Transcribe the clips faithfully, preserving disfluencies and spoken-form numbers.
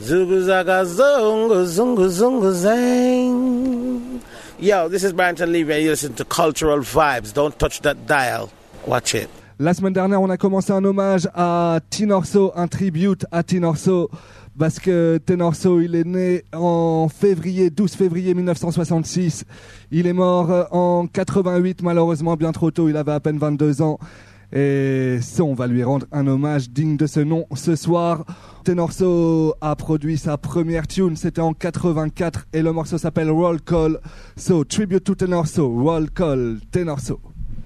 Zungu zaga zungu zungu zungu zang. Yo, this is Barrington Levy and you listen to Cultural Vibes. Don't touch that dial. Watch it. La semaine dernière, on a commencé un hommage à Tenorso, un tribute à Tenorso, parce que Tenorso, il est né en février, douze février mille neuf cent soixante-six. Il est mort en quatre-vingt-huit, malheureusement, bien trop tôt. Il avait à peine vingt-deux ans. Et ça, on va lui rendre un hommage digne de ce nom ce soir. Tenorso a produit sa première tune, c'était en quatre-vingt-quatre, et le morceau s'appelle Roll Call. So, tribute to Tenorso, Roll Call, Tenorso.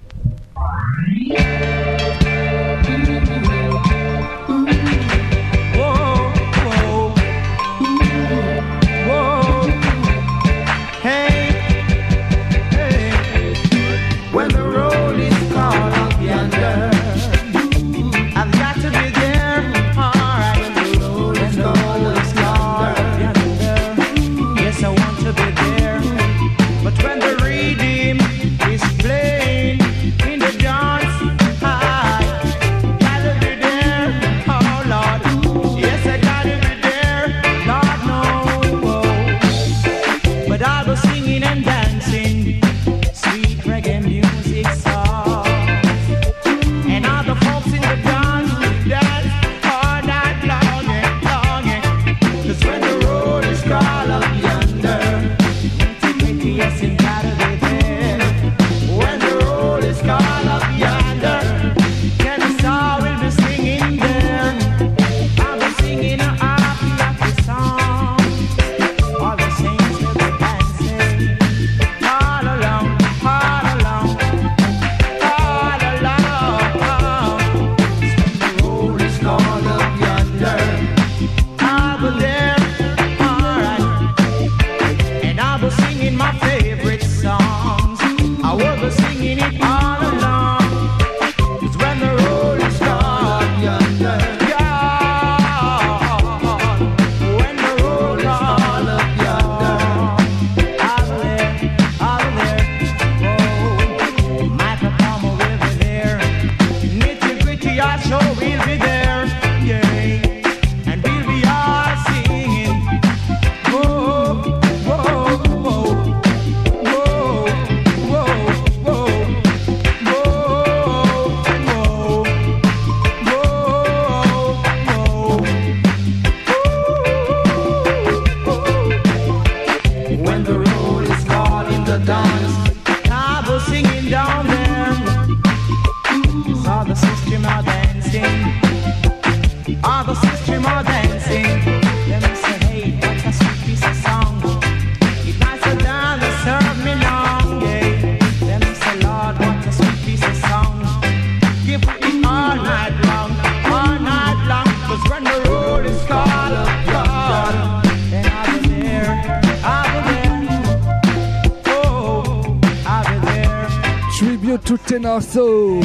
Tenorso,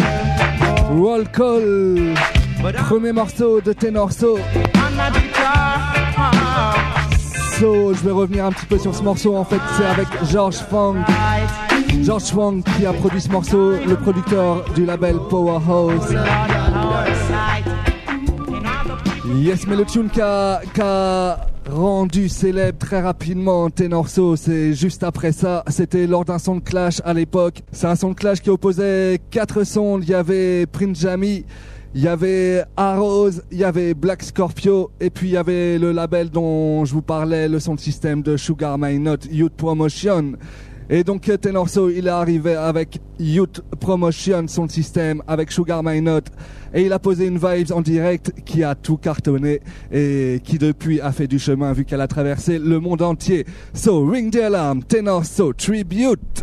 Roll Call, premier morceau de Tenorso. So, je vais revenir un petit peu sur ce morceau. En fait, c'est avec George Funk. George Funk qui a produit ce morceau, le producteur du label Powerhouse. Yes, mais le tune qu'a, qu'a rendu célèbre très rapidement Tenorso, c'est juste après ça, c'était lors d'un son de Clash à l'époque. C'est un son de Clash qui opposait quatre sons. Il y avait Prince Jammy, il y avait Arrows, il y avait Black Scorpio, et puis il y avait le label dont je vous parlais, le son de système de Sugar My Note, Youth Promotion. Et donc Tenorso, il est arrivé avec Youth Promotion, son système, avec Sugar My Note, et il a posé une vibes en direct qui a tout cartonné et qui depuis a fait du chemin vu qu'elle a traversé le monde entier. So, ring the alarm, Tenorso tribute.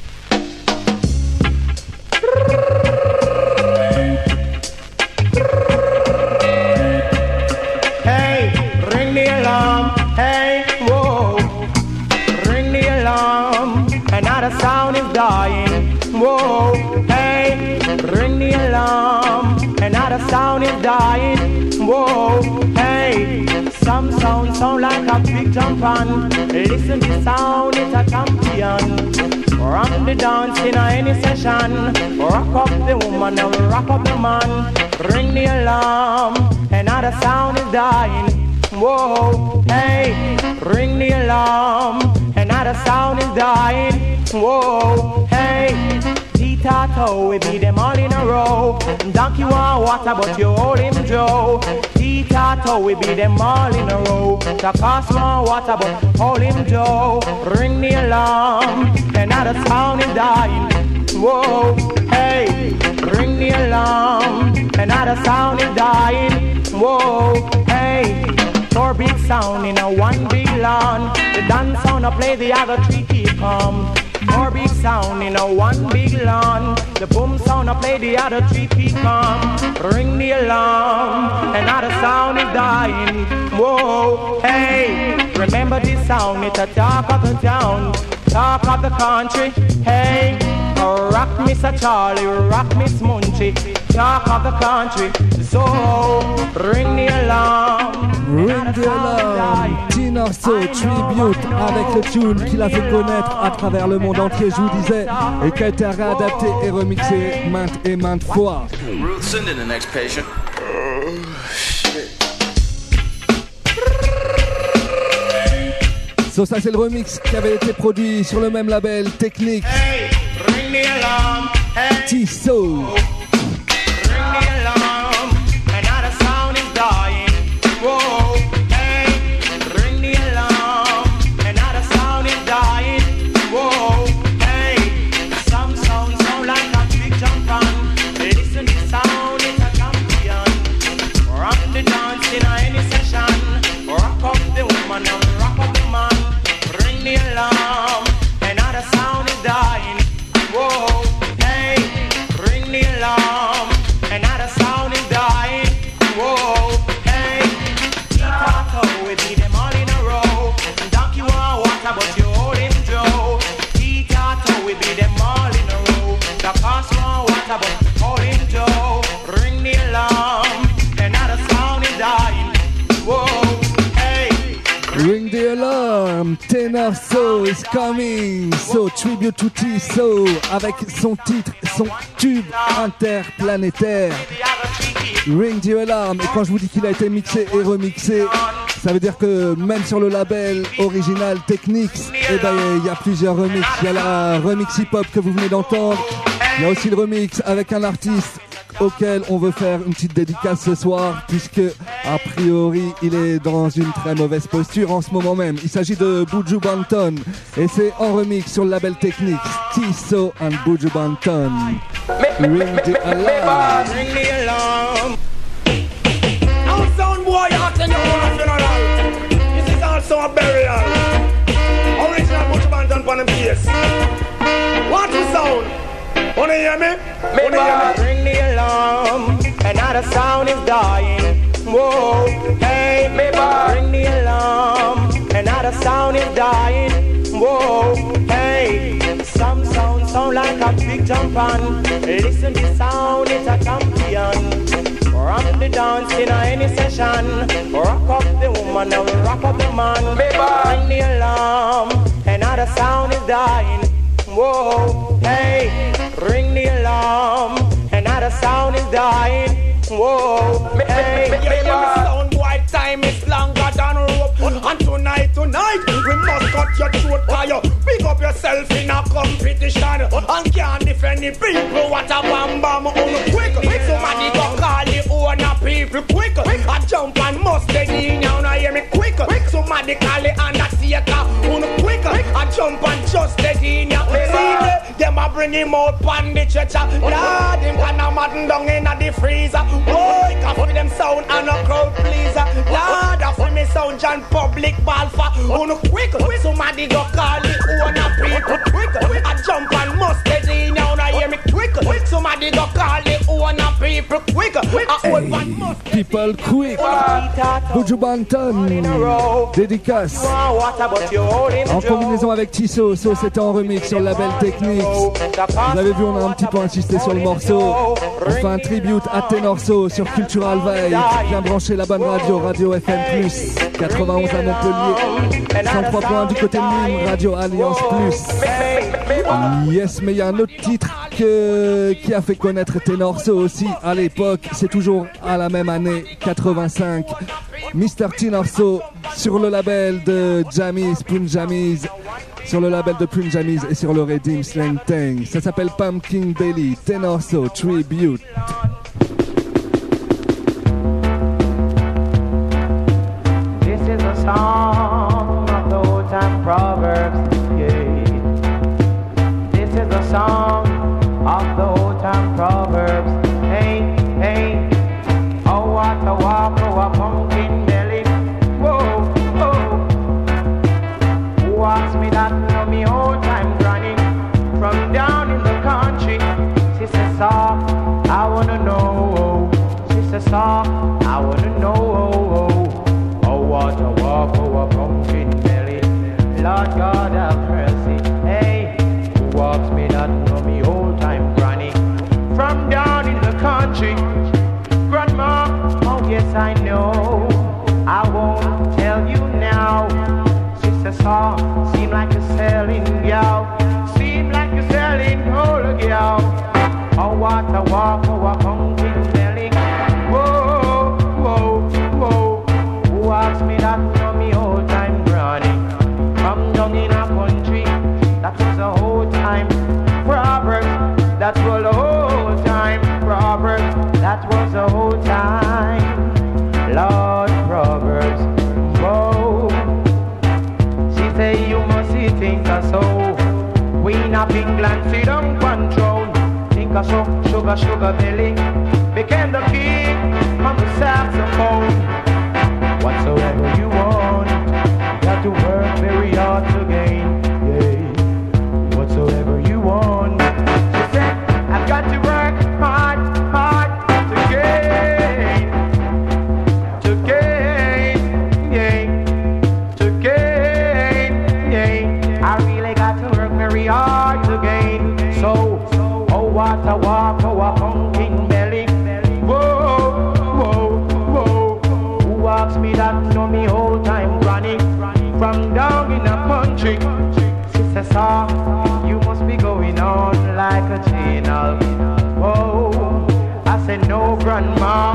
Hey, ring the alarm, hey, whoa, ring the alarm, another sound is dying, whoa, hey, ring the alarm, another sound is dying, whoa, hey, some sound sound like a big jump on, listen the sound, it's a champion, rock the dance in any session, rock up the woman and rock up the man, ring the alarm, another sound is dying, Whoa, hey, ring the alarm, another sound is dying. Whoa, hey, T-Tato, we beat them all in a row. Donkey want water, but you hold him Joe. T-Tato, we beat them all in a row. Takas want water, but hold him Joe. Ring the alarm, another sound is dying. Whoa, hey, ring the alarm, another sound is dying. Whoa, hey, four big sound in a one big lawn. The dance sound a play, the other three keep calm. Four big sound in a one big lawn. The boom sound a play, the other three keep calm. Ring the alarm, another sound is dying. Whoa, hey, remember this sound, it's a talk of the town, talk of the country. Hey, rock Mister Charlie, rock Miss Munchie, talk of the country. So ring the alarm, ring the alarm. T-Norso tribute avec le tune qu'il a fait connaître à travers le monde entier, je vous disais, et qui a été réadapté et remixé maintes et maintes fois. Ruth, send in the next patient. Oh, shit. So ça c'est le remix qui avait été produit sur le même label Technics. Hey, ring the alarm, hey, T-So. Ring the alarm, T-Norso is coming. So tribute to T-So avec son titre, son tube interplanétaire. Ring the alarm. Et quand je vous dis qu'il a été mixé et remixé, ça veut dire que même sur le label original Technics, eh ben il y a plusieurs remixes. Il y a la remix hip-hop que vous venez d'entendre. Il y a aussi le remix avec un artiste auquel on veut faire une petite dédicace ce soir, puisque a priori il est dans une très mauvaise posture en ce moment même. Il s'agit de Buju Banton et c'est en remix sur le label Technics. T-So and Buju Banton. Ring the alarm. Ring the alarm. Now sound boy acting on a funeral. This is also a burial. Original Buju Banton on the bass. What the sound? Wanna hear me? Wanna hear me? Ring the alarm, another sound is dying. Whoa, hey, ring the alarm, another sound is dying. Whoa, hey, some sound sound like a big jump on. Listen, the sound is a champion. Rock the dance in any session. Rock up the woman and rock up the man. Ring the alarm, another sound is dying. Whoa, hey, ring the alarm, another sound is dying. Whoa, hey, yeah, yeah, sound boy, time is longer than rope. And tonight, tonight, we must cut your throat. Cause you pick up yourself in a competition and can't defend the people. What a bam bam on quick. Somebody go call the owner people quick. I jump and mustard in now, now hear me quick. Somebody call the undertaker on quick. I jump and just dead in ya. See them a bring him out pan the stretcher. Lord, him can a madden down in the freezer. Boy, can for them sound and a crowd pleaser. Lord, a for me sound John public ball for on quick. Somebody go call the owner people quick. I jump and mustard in now, now hear me quick. Somebody go call the owner people quick. Hey, people quick. Buju Banton, dédicace. En combinaison avec T-So, So c'était en remix sur le label Technics. Vous avez vu, on a un petit peu insisté sur le morceau. On fait un tribute à T-Norso sur Cultural Vibe. Bien branché la bonne radio, Radio F M plus, quatre-vingt-onze à Montpellier, cent trois point un du côté de Nîmes, Radio Alliance plus. Yes, mais il y a un autre titre que, qui a fait connaître T-Norso aussi à l'époque. C'est toujours à la même année, quatre-vingt-cinq. mister Tinarso sur le label de Jamies, Punjamies, sur le label de Punjamies et sur le Redeem Slang Tang. Ça s'appelle Pumpkin Belly, Tinarso Tribute. This is a song of the old time proverbs, yeah. This is a song of the old time proverbs. Hey, hey, oh what a walk, oh a pumpkin belly. Whoa, whoa. Who asked me that? Know me old time granny from down in the country. Sister saw, I wanna know. Sister saw, I wanna know. Oh what a walk, oh a pumpkin belly. Lord God have mercy. Hey, who walks me that? Know me old time granny from down in the country. Grandma, oh yes I know. I won't tell you now. Sister saw, seem like you're selling gal. Seem like you're selling whole gal. Oh what a walk, oh a pumpkin belly. Whoa, whoa, whoa. Who asked me that from me old time granny? From down in a country, that was a whole time proverb. That was a whole time proverb. That was a whole time Lord Proverbs. Whoa. She say you must see think a so. Queen of England sit on control. Think a so sugar sugar belly. Became the king on the saxophone. Whatsoever you want, you got to work very hard to gain. Yeah. Whatsoever you want. She said I've got to work hard, hard to gain, to gain, yeah, to gain, yeah. I really got to work very hard to gain. So, oh what a walk, oh a pumpkin belly. Whoa, whoa, whoa. Who walks me that know me whole time running from down in the country? Sister saw, you must be going on like a channel. Whoa, I said no grandma.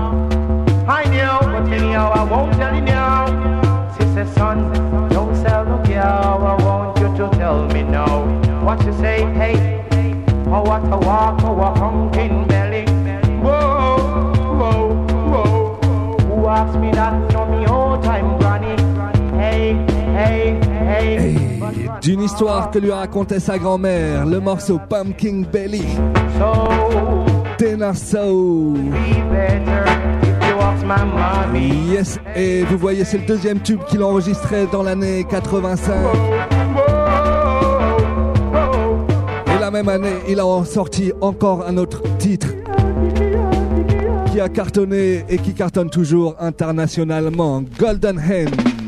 I knew, but anyhow I won't tell you now. Sister son, don't sell no cow. I want you to tell me now. What you say, hey, oh what a walk, oh a pumpkin belly. Whoa, whoa, whoa. Who asked me that? Know me old time granny. Hey, hey, hey. Hey, d'une histoire que lui racontait sa grand-mère, le morceau Pumpkin Belly. So, Tinarso. be better if you ask my mommy. Yes, et vous voyez, c'est le deuxième tube qu'il a enregistré dans l'année quatre-vingt-cinq. Et la même année, il a sorti encore un autre titre qui a cartonné et qui cartonne toujours internationalement, Golden Hen.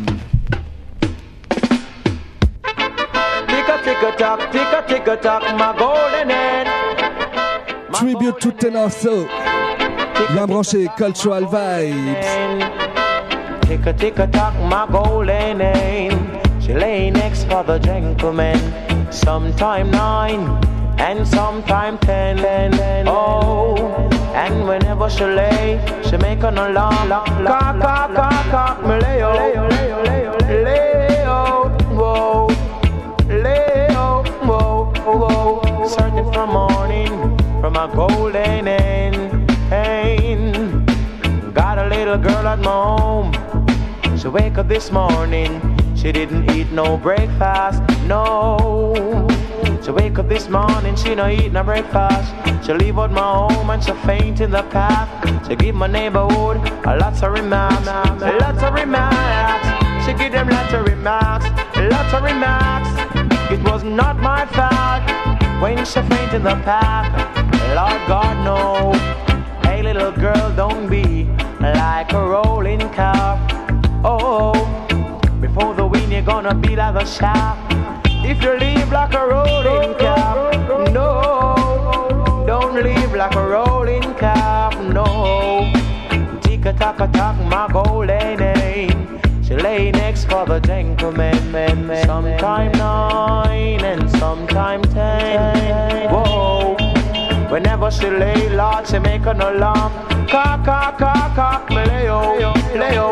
Tick-a-tick-a-tock, tick-a-tick-a-tock, my golden hen. Tribute to Tinarso. Bien branché, Cultural Vibes. Tick-a-tick-a-tock, my golden hen. She lay next for the gentleman. Sometime nine and sometime ten. Oh, and whenever she lay, she make an alarm. Cock, cock, cock, cock, me lay-o, lay-o, whoa, lay-o, whoa, whoa. Searching for morning from a golden hen. Got a little girl at my home. She wake up this morning. She didn't eat no breakfast, no. She wake up this morning, she no eat no breakfast. She leave out my home and she faint in the path. She give my neighborhood a lots of remarks, lots of remarks. She give them lots of remarks, lots of remarks. It was not my fault when she faint in the path. Lord God no. Hey little girl, don't be like a rolling car. Oh, before the wind you're gonna be like a shaft. If you live like a rolling car, no, don't live like a rolling car, no. Tick-a-tock-a-tock, my golden name. She lay next for the gentleman, man, man. Sometime nine and sometime ten. Whoa. Whenever she lay, Lord, she make an alarm. Cock, cock, cock, cock, me lay-o, lay-o,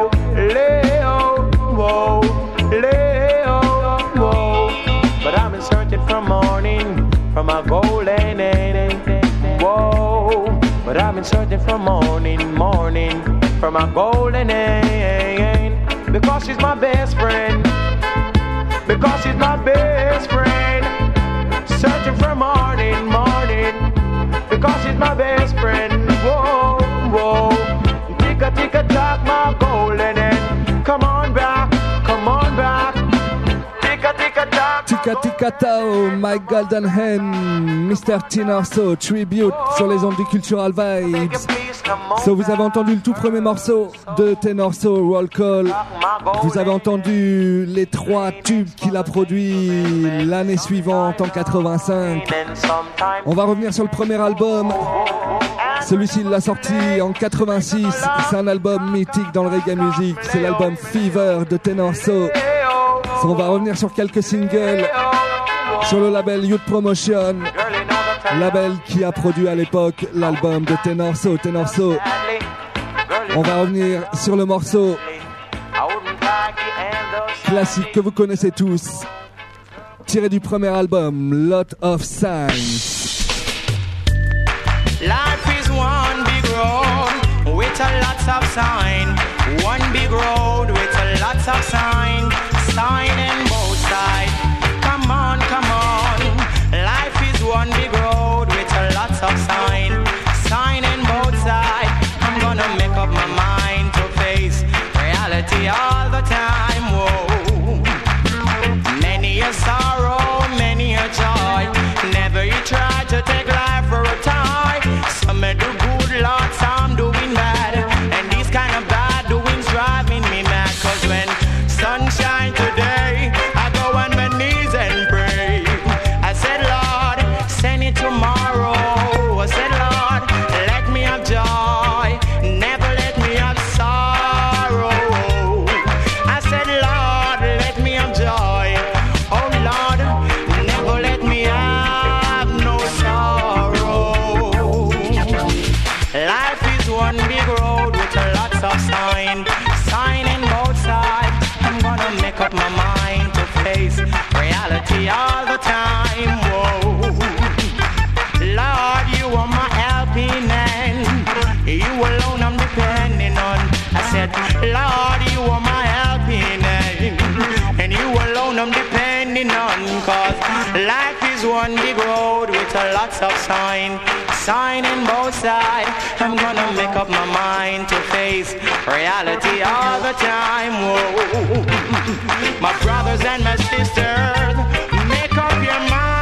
Leo, whoa, Leo, whoa. But I've been searching for morning, for my golden age, whoa. But I've been searching for morning, morning, for my golden age. Because she's my best friend, because she's my best friend. Searching for morning, morning, because she's my best friend. Whoa, whoa. Tick a tick a tock, my golden end. Come on back, come on back. Tick a tick a tock. Tika Tika Tao, My Golden Hen, mister Tinarso, tribute sur les ondes du Cultural Vibes. So, vous avez entendu le tout premier morceau de Tenorso, Roll Call. Vous avez entendu les trois tubes qu'il a produits l'année suivante en quatre-vingt-cinq. On va revenir sur le premier album. Celui-ci, il l'a sorti en quatre-vingt-six. C'est un album mythique dans le reggae music. C'est l'album Fever de Tenorso. So, on va revenir sur quelques singles sur le label Youth Promotion, label qui a produit à l'époque l'album de Tenorso. Tenorso. On va revenir sur le morceau classique que vous connaissez tous, tiré du premier album, Lot of Signs. Life is one big road with a lots of sign. One big road with a lots of sign. Sign in both sides. Come on, come on. Life is one big road with a lots of sign. Sign in both sides. I'm gonna make up my mind to face reality all the time. Whoa. Many a sorrow, many a joy. Never you try to take life for a toy. Some may do good, Lord, some doing bad. And these kind of bad doings driving me mad. Cause when sunshine today, I go on my knees and pray. I said, Lord, send it tomorrow. I said, Lord, let me have joy. Never let me have sorrow. I said, Lord, let me have joy. Oh, Lord, never let me have no sorrow. Life is one big road with a lots of sign. Sign in both sides. I'm gonna make up my mind to face reality all the time. Whoa. Lord, you are my helping hand. You alone I'm depending on. I said, Lord, you are my helping hand. And you alone I'm depending on. Cause life is one big road with a lots of sign. Sign in both sides. I'm gonna make up my mind to face reality all the time. Whoa. My brothers and my sisters, make up your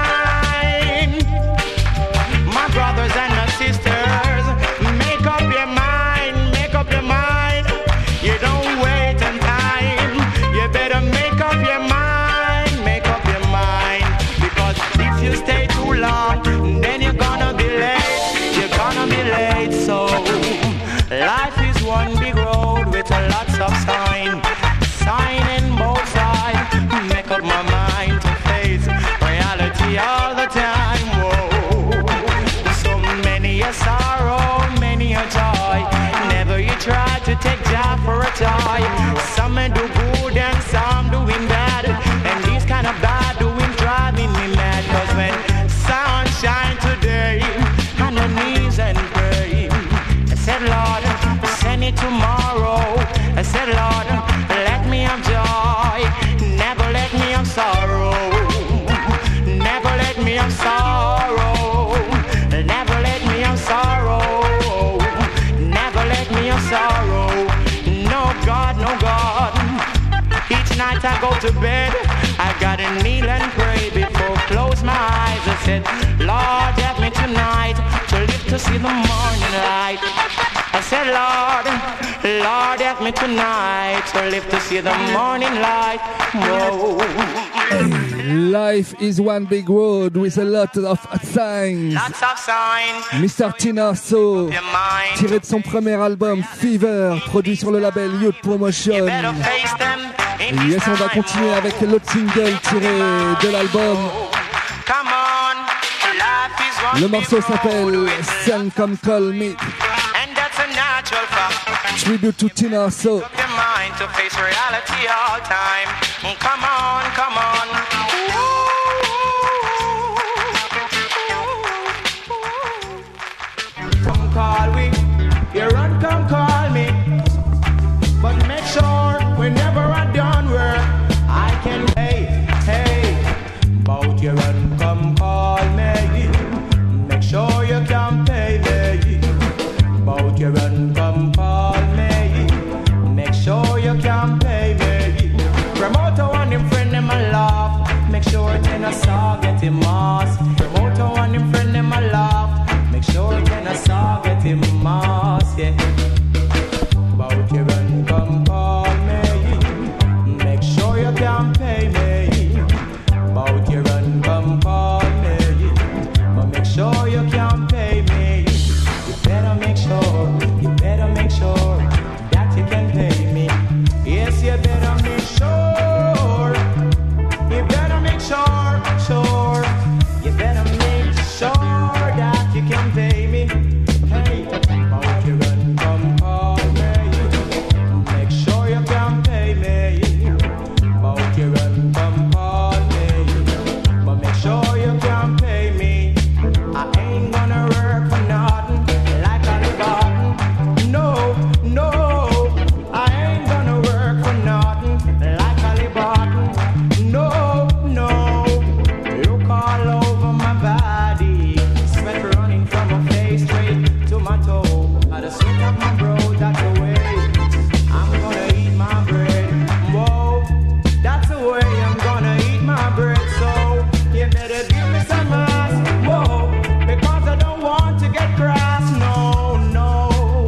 mind. My brothers and my sisters, make up your mind, make up your mind. You don't wait on time. You better make up your mind, make up your mind. Because if you stay too long, then you're gonna be late. You're gonna be late. So life is one big road with a lots of sign. Sign in both sides. Make up my mind to face reality all the time. Whoa. So many a sorrow, many a joy. Never you try to take job for a toy. Some do good and some doing bad. And these kind of bad doing driving me mad. Cause when sunshine today, on the knees and pray. I said, Lord, send it tomorrow. I said, Lord, let me have joy. Never let me have sorrow. Never let me have sorrow. Never let me have sorrow. Never let me have sorrow. No God, no God. Each night I go to bed, I gotta kneel and pray before close my eyes. I said, Lord, help me tonight to live to see the morning light. I said, Lord, Lord, help me tonight to live to see the morning light. Whoa. Life is one big road with a lot of signs. Lots of signs. mister Tinarso, tiré de son premier album Fever, produit sur le label Youth Promotion. Et yes, on va continuer avec l'autre single tiré de l'album. Le morceau s'appelle Sun Come Call Me. Tribute to Tinarso. to face reality all time. Come on, come on. Come call we, you run, come call me. But make sure whenever I'm done work, I can hey, hey. Bout you run, come call me. Make sure you can pay me. Bout you run, come call me. Make sure you can pay me. Promoter and him friend them a laugh. Make sure it in a saw get him mass. Promoter and him friend them a laugh. Make sure it in a saw get him mass. Yeah. Bout you run, come call me. Make sure you can pay me. Bout you run, come call me. But make sure you can pay me. You better make sure, you better make sure that you can pay me. Yes, you better make sure. You better make sure, sure. You better make sure that you can pay me. Hey, bout you run, come call me. Make sure you can pay me. Bout you run, come call me. But make sure you can pay me. I ain't gonna work for nothing like a libaton. No, no, I ain't gonna work for nothing like a libaton. No, no, look all over my body, sweat running from my face straight to my toe. I just sweat up my bro, that's the way I'm gonna eat my bread. Whoa, that's the way I'm gonna eat my bread. So you better give me some ass. Whoa, because I don't want to get grass. No, no.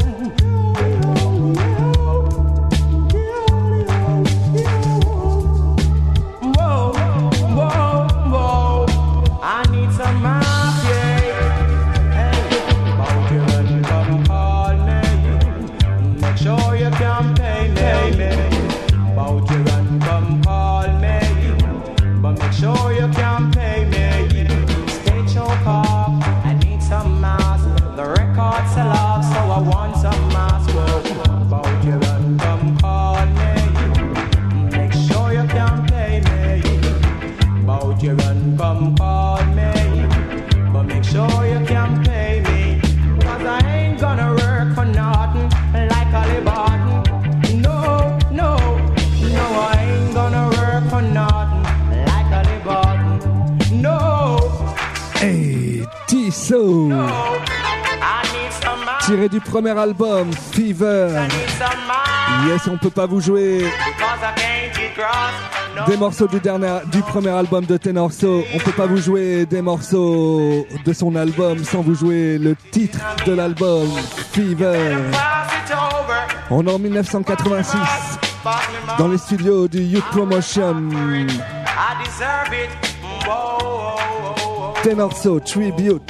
Whoa, whoa, whoa. I need some ass, yeah. Hey, bout you run, come call me. Make sure you can pay me. Bout you run, come call me. But make sure you can pay me. Stay choke off, I need some mass. The record sell off, so I want some mass. Whoa, bout you run, come call me. Make sure you can pay me. Bout you run, come call me. But make sure you can pay me. Cause I ain't gonna work for nothing like a libaton. No, no, no, I ain't gonna work for nothing like a libaton. No, Hey, Tissot, no, I need some money. tiré du premier album Fever. I need some money. Yes, on peut pas vous jouer Because I can't get cross. No. des morceaux du dernier, du premier album de Tenorso. On peut pas vous jouer des morceaux de son album sans vous jouer le titre de l'album Fever. Pass it over. On est en dix-neuf cent quatre-vingt-six Pass me dans money. les studios du Youth Promotion. I deserve it. Whoa, whoa, whoa, whoa. Tenorso Tribute.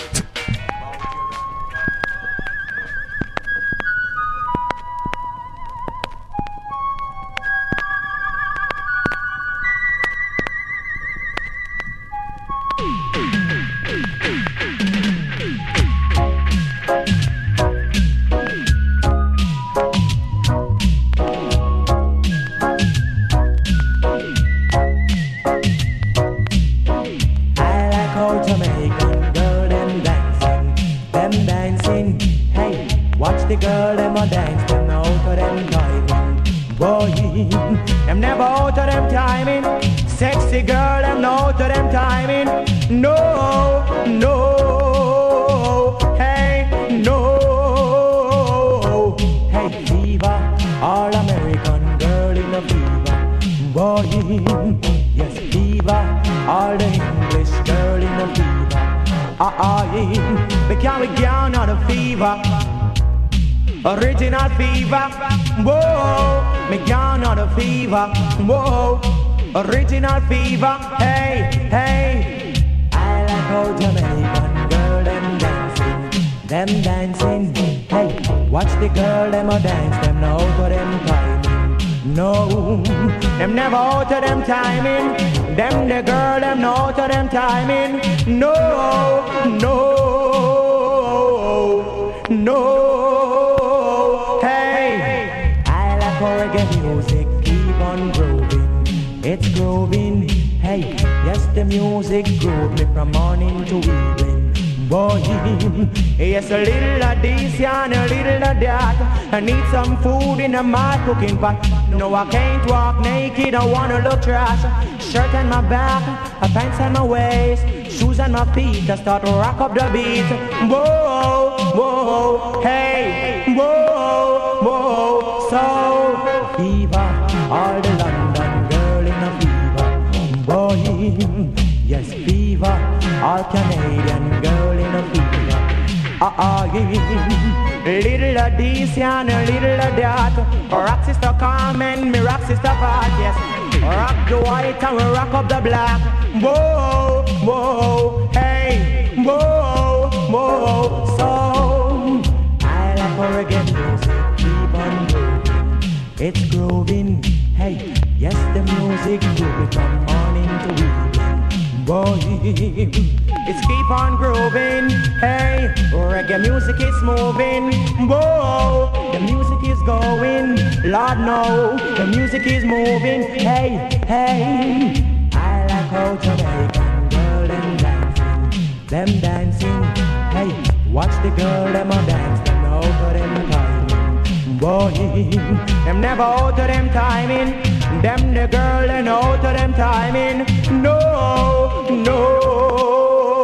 I like how Jamaican girl them dancing, them dancing. Hey, watch the girl them a dance, them out of them timing. Boy, them never out of them timing. Sexy girl them no out of them timing. No, no, hey, no. Hey, fever, all American girl in a fever. Boy, yes, fever, all the English girl in a fever. Ah, ah, yeah, we carry down on a fever. Original fever, whoa, me down on a fever, whoa. Original fever, hey, hey. I like how Jamaican girl them dancing, them dancing. Hey, watch the girl them a dance, them no out of them timing. No, them never out of them timing. Them the girl them no out of them timing. No, no, no. Hey, I like reggae music. it's grooving. Hey, yes, the music groove me from morning to evening. Boy, yes, a little of this and a little of that. I need some food in my cooking pot. No, I can't walk naked, I wanna look trash. Shirt on my back, a pants on my waist, shoes on my feet, I start to rock up the beat. Whoa, whoa, hey, whoa, whoa. So, fever, all the London girl in a fever. Boy, yes, fever, all Canadian girl in a fever. Uh-uh, yeah. Little of this and a little of that. Rock sister Carmen, me rock sister Pat, yes. Rock the white and we rock up the black. Whoa, whoa, hey, whoa, whoa. So, I like a reggae music, keep on grooving. It's grooving, hey, yes, the music grooving from morning to evening. Boy, it's keep on grooving, hey, reggae music is moving, whoa, the music is going, Lord no, the music is moving, hey, hey, I like how Jamaican girl them dancing, them dancing, hey, watch the girl them a dance, them out of them timing, boy, them never out of them timing, them the girl and out of them timing, no, no.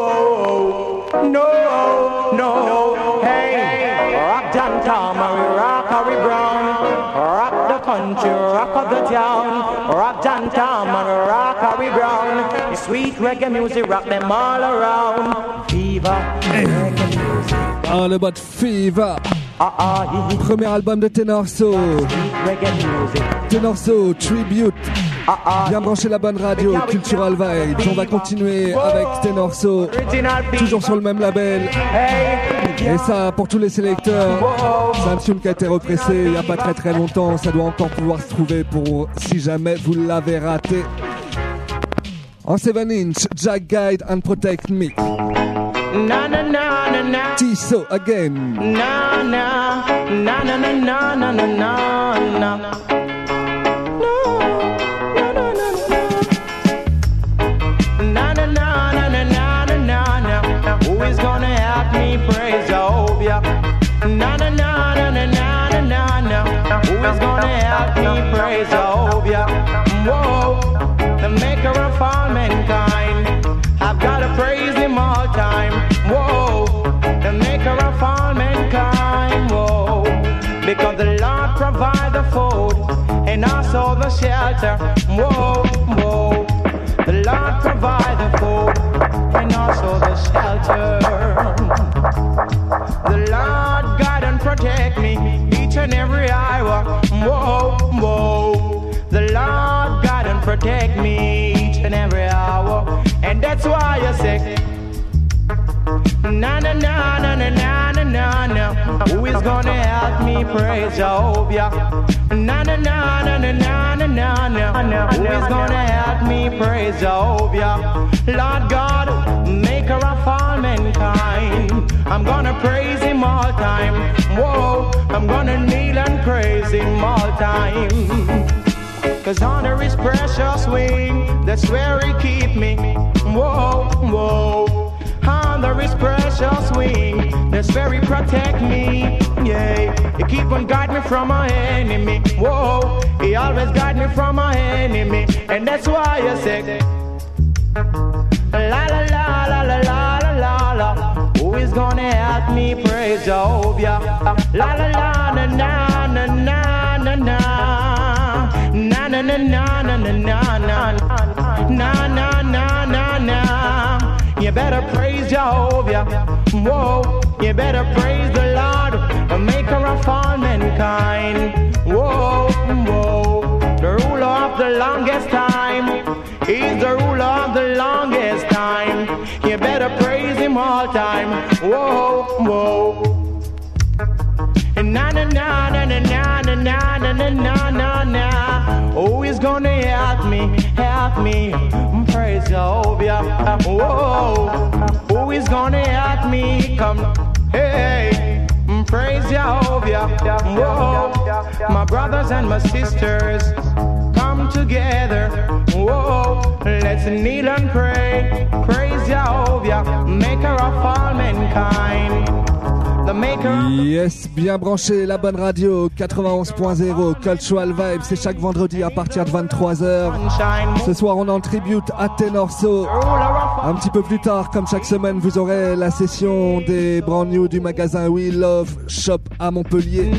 No, no, hey, rock John Tom, we rock Harry Brown, rock the country, rock of the town, rock John Tom, and we rock Harry Brown, sweet reggae music, rock them all around, fever, reggae music. All about fever. Premier album de Tenorso. Tenorso, Tribute. Viens brancher la bonne radio, Cultural Vibes. On va continuer avec Tenorso, toujours sur le même label. Et ça, pour tous les sélecteurs, c'est un tune qui a été repressé il n'y a pas très très longtemps. Ça doit encore pouvoir se trouver pour si jamais vous l'avez raté. En seven inch, Jack Guide and Protect Me. Na na na na na. Tiso again. Na na na na na na na na na na. Who is gonna help me praise Jehovah? Na na na na na na na na. Who is gonna help me praise Jehovah? Whoa, the maker of all mankind. I've gotta praise him all time. Whoa, the maker of all mankind. Whoa, because the Lord provide the food and also the shelter. Whoa, whoa, the Lord provide the food and also the shelter. The Lord guide and protect me each and every hour. Whoa, whoa. The Lord guide and protect me each and every hour. And that's why I say na na na na na na na na na. Who is gonna help me praise Jehovah? Na na na na na na na na na. Who is gonna help me praise Jehovah? Lord God, maker of all mankind. I'm gonna praise him all time. Whoa, I'm gonna kneel and praise him all time. Cause under his precious wing, that's where he keep me. Whoa, whoa. Under his precious wing, that's where he protect me. Yeah, he keep on guide me from my enemy. Whoa, he always guide me from my enemy. And that's why I say la la la la la la la la. Who is gonna help me praise Jehovah? La la la na na na na na na. Na na na na na na na na na na na na na. You better praise Jehovah. Whoa, you better praise the Lord, the maker of all mankind. Whoa, whoa, the ruler of the longest time. He's the ruler of the longest time. You better praise him all time. Whoa, whoa. Na na na na na na na na na na na na. Who is gonna help me? Help me, praise Jehovah. Whoa, who is gonna help me? Come, hey, praise Jehovah. Whoa, my brothers and my sisters, come come together. Whoa, let's kneel and pray. Praise Jehovah, maker of all mankind. The maker of... Yes, bien branché, la bonne radio, quatre-vingt-onze point zéro, Cultural Vibes, c'est chaque vendredi à partir de vingt-trois heures. Ce soir, on est en tribute à Tenorso. Un petit peu plus tard, comme chaque semaine, vous aurez la session des brand new du magasin We Love Shop à Montpellier.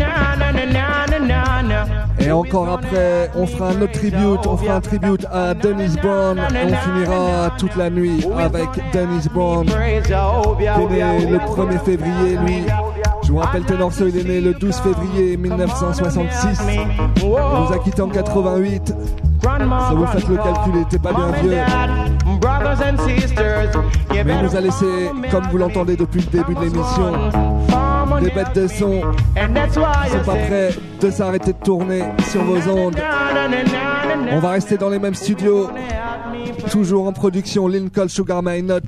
Et encore après, on fera un autre tribute, on fera un tribute à Dennis Brown. On finira toute la nuit avec Dennis Brown, qui est né le premier février, lui. Je vous rappelle, Tenorso, il est né le douze février mille neuf cent soixante-six. Il nous a quitté en quatre-vingt-huit. Ça vous faites le calcul, il était pas bien vieux. Mais il nous a laissé, comme vous l'entendez depuis le début de l'émission, des bêtes de son qui sont pas prêts de s'arrêter de tourner sur vos ondes. On va rester dans les mêmes studios, toujours en production, Lincoln Sugar Minot.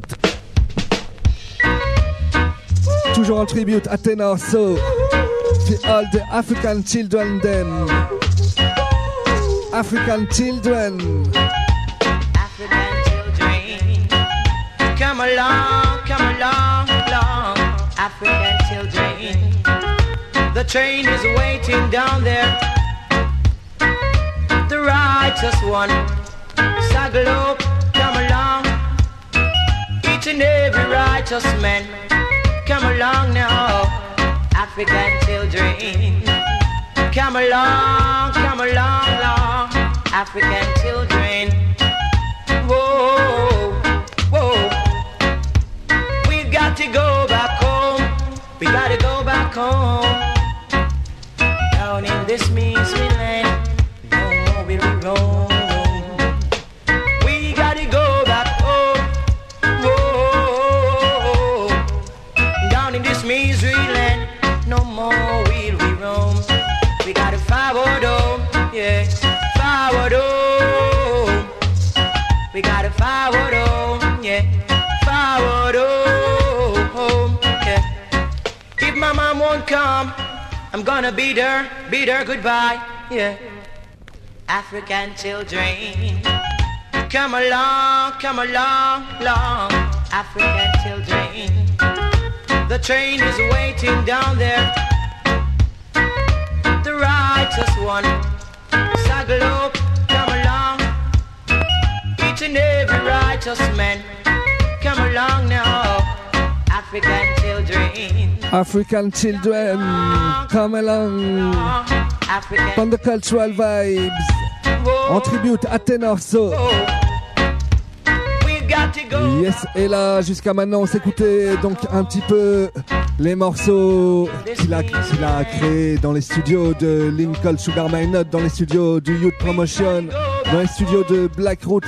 Toujours en tribute à Tenorso, to all the African children them. African children. African children, come along, come along, along. African children, the train is waiting down there. The righteous one, Sagalope, come along. Each and every righteous man, come along now. African children, come along, come along, along. African children, whoa, whoa. We've got to go back home. We gotta go back home. Down in this misery land, no more will we roam. We gotta go back home. Whoa, down in this misery land, no more will we roam. We gotta forward home, yeah, forward home. We gotta forward home, yeah, forward home, yeah. If my mom won't come, I'm gonna beat her, beat her goodbye, yeah. African children, come along, come along, along. African children, the train is waiting down there. The righteous one, Sagalope, come along. Each and every righteous man, come along now. African children, African children, come along. African On the Cultural Vibes, en tribute à Tenorso. We've got to go. Yes, et là, jusqu'à maintenant, on s'écoutait donc un petit peu les morceaux qu'il a, qu'il a créés dans les studios de Lincoln Sugar Minot, dans les studios du Youth Promotion, dans les studios de Black Roots.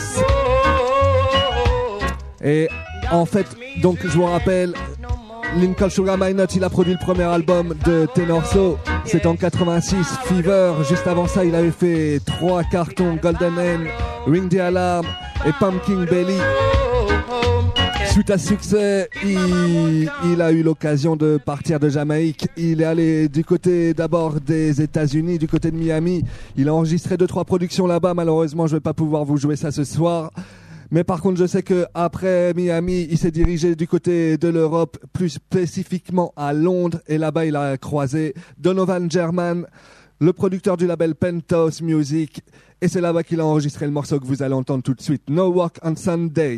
Et en fait, donc je vous rappelle, Lincoln Sugar Minot, il a produit le premier album de Tenorso, c'est en quatre-vingt-six, Fever. Juste avant ça, il avait fait trois cartons, Golden Hen, Ring the Alarm et Pumpkin Belly. Suite à ce succès, il, il a eu l'occasion de partir de Jamaïque. Il est allé du côté d'abord des États-Unis, du côté de Miami. Il a enregistré deux trois productions là-bas. Malheureusement, je vais pas pouvoir vous jouer ça ce soir. Mais par contre, je sais que après Miami, il s'est dirigé du côté de l'Europe, plus spécifiquement à Londres. Et là-bas, il a croisé Donovan German, le producteur du label Penthouse Music. Et c'est là-bas qu'il a enregistré le morceau que vous allez entendre tout de suite, No Work on Sunday.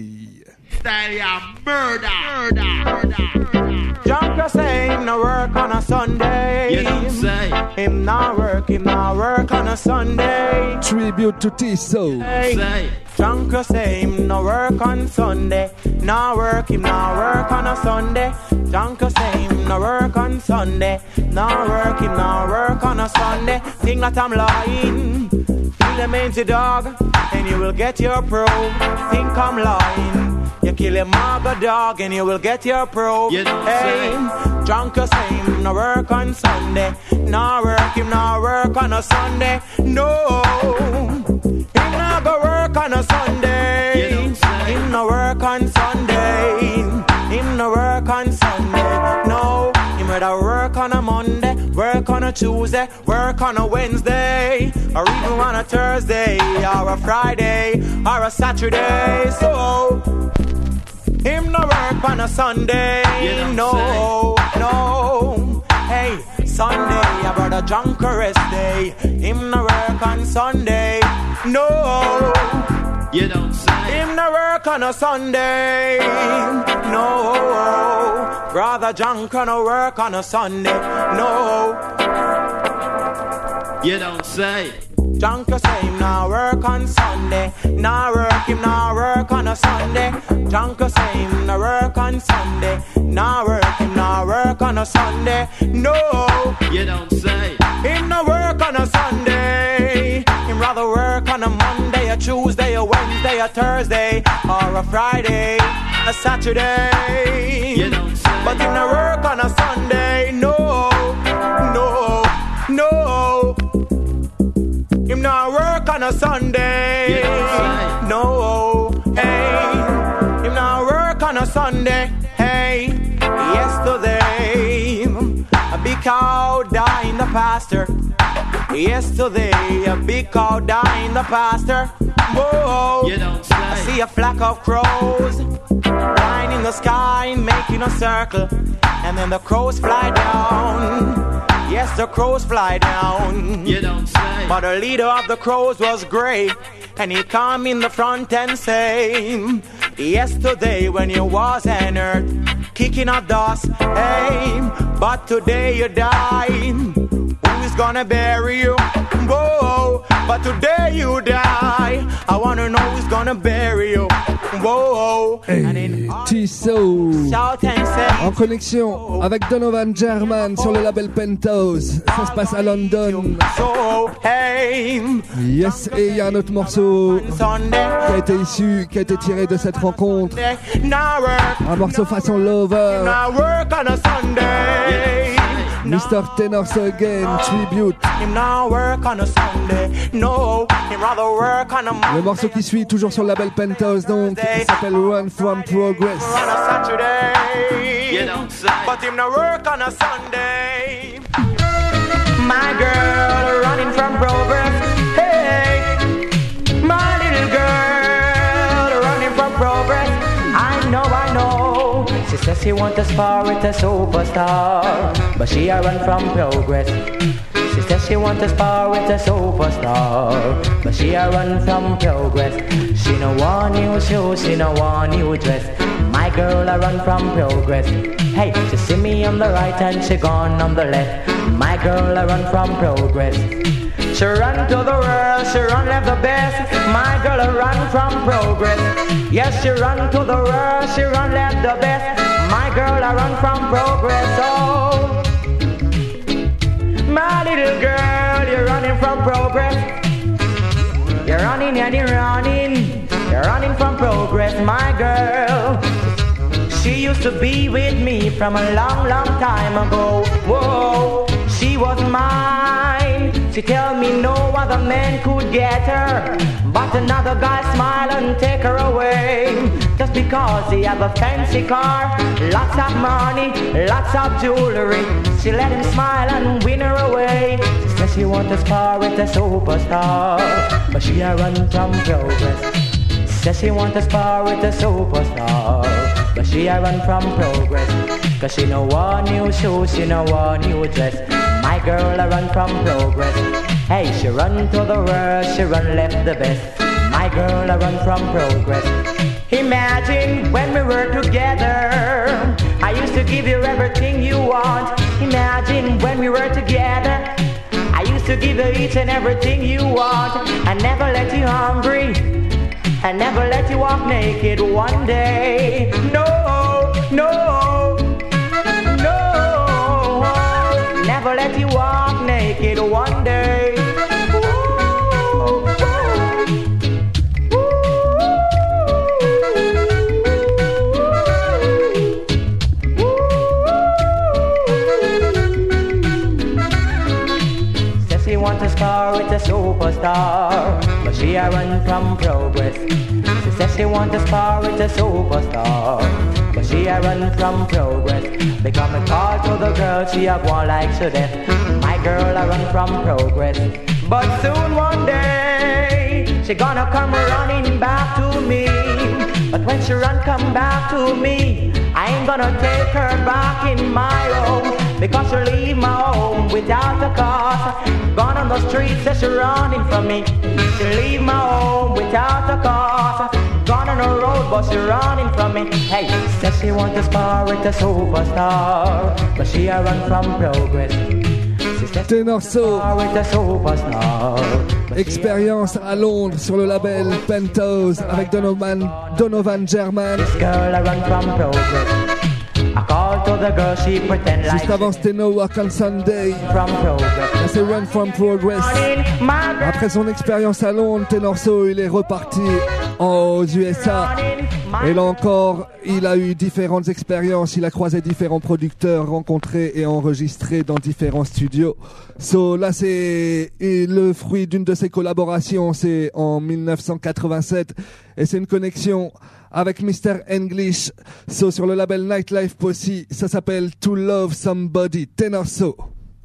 Junker say him no work on a Sunday. You don't say. Him no work, him no work on a Sunday. Tribute to Tiso. Say. Junker say him no work on Sunday. No work, him no work on a Sunday. Junker say him no work on Sunday. No work, him no work on a Sunday. Think that I'm lying. Kill a mangy dog, and you will get your probe. Think I'm lying. You kill a maga dog, and you will get your probe. You don't Hey, say. Junker say him no work on Sunday. No work, him no work on a Sunday. No, him no go work on a Sunday. You don't say. Him no work on Sunday. Him no work on Sunday. No, him rather work on a Monday, work on a Tuesday, work on a Wednesday. or even on a Thursday, or a Friday, or a Saturday. So, him no work on a Sunday, no, no. Hey, Sunday, a brother drunk or rest day. Him no work on Sunday, no. You don't say. Him no work on a Sunday, no. Brother drunk no work on a Sunday, no. You don't say. Drunk say him nah work on Sunday, nah work him nah work on a Sunday. Drunk say him nah work on Sunday, nah work him nah work on a Sunday, no. You don't say. Him nah work on a Sunday, him rather work on a Monday, a Tuesday, a Wednesday, a Thursday, or a Friday, a Saturday. You don't say. But him nah work on a Sunday, no, no, no. Him not work on a Sunday, yeah, no, hey. Him not work on a Sunday, hey. Yesterday, a big cow died in the pasture. Yesterday, a big cow died in the pasture. Whoa, you don't say. I see a flock of crows flying in the sky, making a circle, and then the crows fly down. Yes, the crows fly down. You don't say. But the leader of the crows was gray, and he come in the front and say, yesterday when you was on earth, kicking up dust, hey, but today you die. Who is gonna bury you? Whoa, but today you die. I wanna know who's gonna bury you. Whoa. Hey, Tissot en connexion avec Donovan German sur le label Penthouse. Ça se passe à London. Yes, et il y a un autre morceau qui a été issu, qui a été tiré de cette rencontre. Un morceau façon Lover. mister Tenorso Again, Tribute. Le morceau qui suit, toujours sur le label Penthouse, donc, il s'appelle Run From Progress. But him no work on a Sunday. My girl running from progress. Hey, my little girl running from progress. I know, I know. She says she want to spar with a superstar, but she a run from progress. She says she want to spar with a superstar, but she a run from progress. She no want new shoes, she no want new dress. My girl a run from progress. Hey, she see me on the right and she gone on the left. My girl a run from progress. She run to the world, she run left the best. My girl a run from progress. Yes, she run to the world, she run left the best. My girl a run from progress. Oh, my little girl, you're running from progress. You're running and you're running. You're running from progress, my girl. She used to be with me from a long, long time ago. Whoa, she was mine. She tell me no other man could get her, but another guy smile and take her away. Just because he have a fancy car, lots of money, lots of jewelry, she let him smile and win her away. She says she want to spar with a superstar, but she a run from progress. Says she want to spar with a superstar, but she a run from progress. Cause she no want new shoes, she no want new dress. My girl a run from progress. Hey, she run to the worst, she run left the best. My girl a run from progress. Imagine when we were together, I used to give you everything you want. Imagine when we were together, I used to give you each and everything you want. I never let you hungry, I never let you walk naked one day. No, no, no. Never let you walk naked one day. Ooh, Says she want to spar with a superstar, but she a run from progress. She says she want to spar with a superstar, but she a run from progress. Become a call to the girl, she a go like to death. My girl I run from progress. But soon one day, she gonna come running back to me. But when she run come back to me, I ain't gonna take her back in my home, because she leave my home without a cause. Gone on the streets, says she running from me. She leave my home without a cause. Gone on the road, but she running from me. Hey, says she want to spar with a superstar, but she a run from progress. Ténor Saut, expérience à Londres sur le label Penthouse avec Donovan, Donovan German. Juste avant c'était No Work on Sunday. Là c'est Run From Progress. Après son expérience à Londres, Ténor Saut il est reparti aux U S A. Et là encore, il a eu différentes expériences, il a croisé différents producteurs, rencontré et enregistré dans différents studios. So là c'est le fruit d'une de ses collaborations, c'est en dix-neuf cent quatre-vingt-sept et c'est une connexion avec mister English. So sur le label Nightlife Posse, ça s'appelle To Love Somebody, Ténor Saut.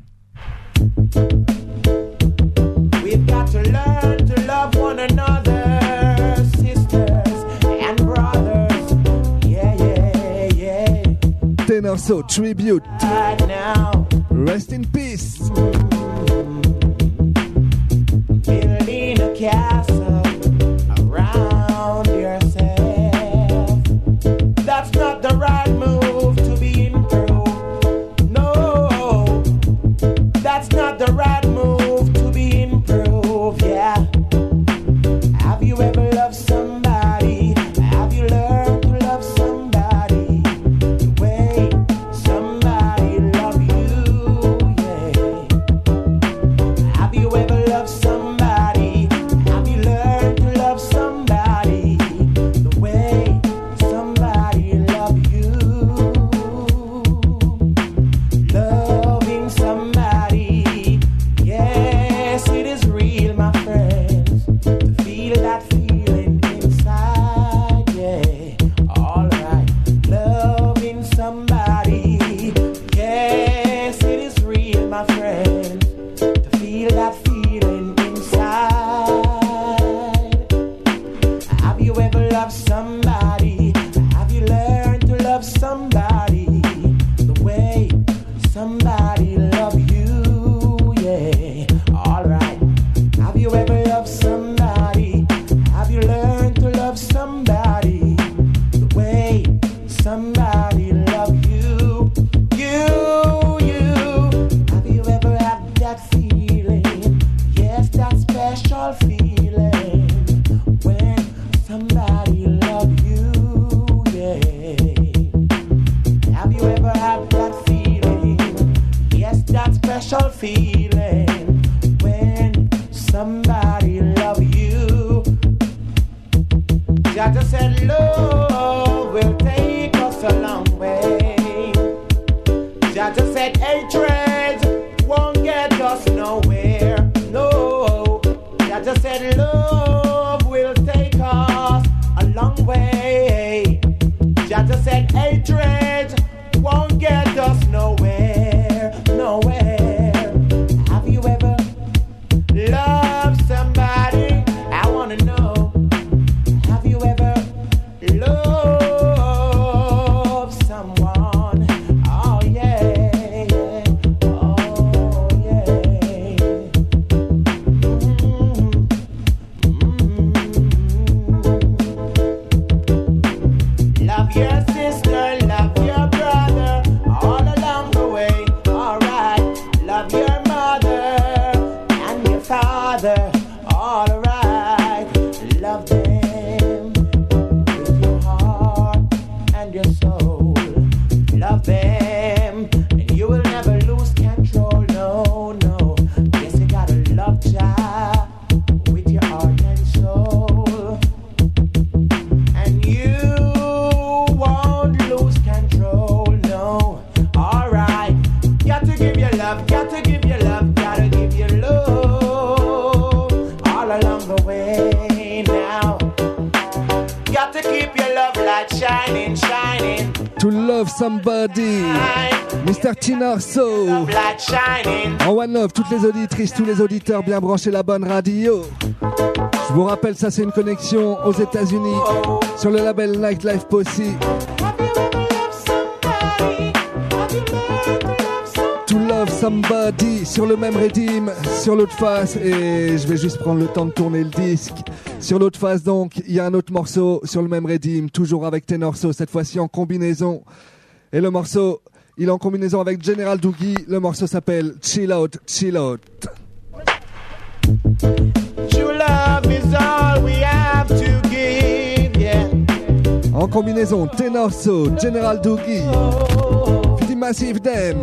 We've got to learn to love one another, sisters and brothers. Yeah, yeah, yeah. Ténor Saut tribute. Right now. Rest in peace. Building a castle around yourself. That's not the right move to be improved. No, that's not the right move to be improved. Yeah. Have you ever loved somebody? Have you learned to love somebody the way somebody love you? Yeah. Have you ever loved somebody? Have you learned to love somebody the way somebody love you? Loving somebody, yes, it is real, my friends. To feel that feeling inside, yeah, alright. Loving somebody, yes, it is real, my friends. To feel that feeling inside. Have you ever loved somebody? Have you learned to love somebody the way somebody love you? Yeah, alright. Have you ever loved somebody? Have you learned to love somebody the way somebody love you? You, you. Have you ever had that feeling? Yes, that special feeling when somebody love you. Yeah. Have you ever had that feeling? Yes, that special feeling when somebody love you. Jah just said love will take us a long way. Jah just said hatred won't get us nowhere. No, Jah just said love will take us a long way. Jah just said hatred won't get us nowhere, nowhere. Have you ever loved somebody? I wanna know. Have you ever loved someone? Oh yeah, yeah. Oh yeah. Mm-hmm. Mm-hmm. Love your sister, love your brother, all along the way. Alright, love your mother and your father. Alright, love them with your heart and your soul. Love them, and you will never lose control. No, no. Yes, you gotta love Jah with your heart and soul, and you won't lose control. No, alright. Got to give your love, got to give your love, gotta give your love all along the way now. Got to keep your love light shining, shining. To Love Somebody, mister Tinarso. En One Love, toutes les auditrices, tous les auditeurs bien branchés la bonne radio. Je vous rappelle, ça c'est une connexion aux États-Unis sur le label Nightlife Posse. To Love Somebody sur le même rythme, sur l'autre face, et je vais juste prendre le temps de tourner le disque. Sur l'autre face donc, il y a un autre morceau sur le même rythme, toujours avec Tenorso, cette fois-ci en combinaison. Et le morceau, il est en combinaison avec General Dougie. Le morceau s'appelle Chill Out, Chill Out. True love is all we have to give, yeah. En combinaison, Tenorso, General Dougie, Fifty Massive Dem.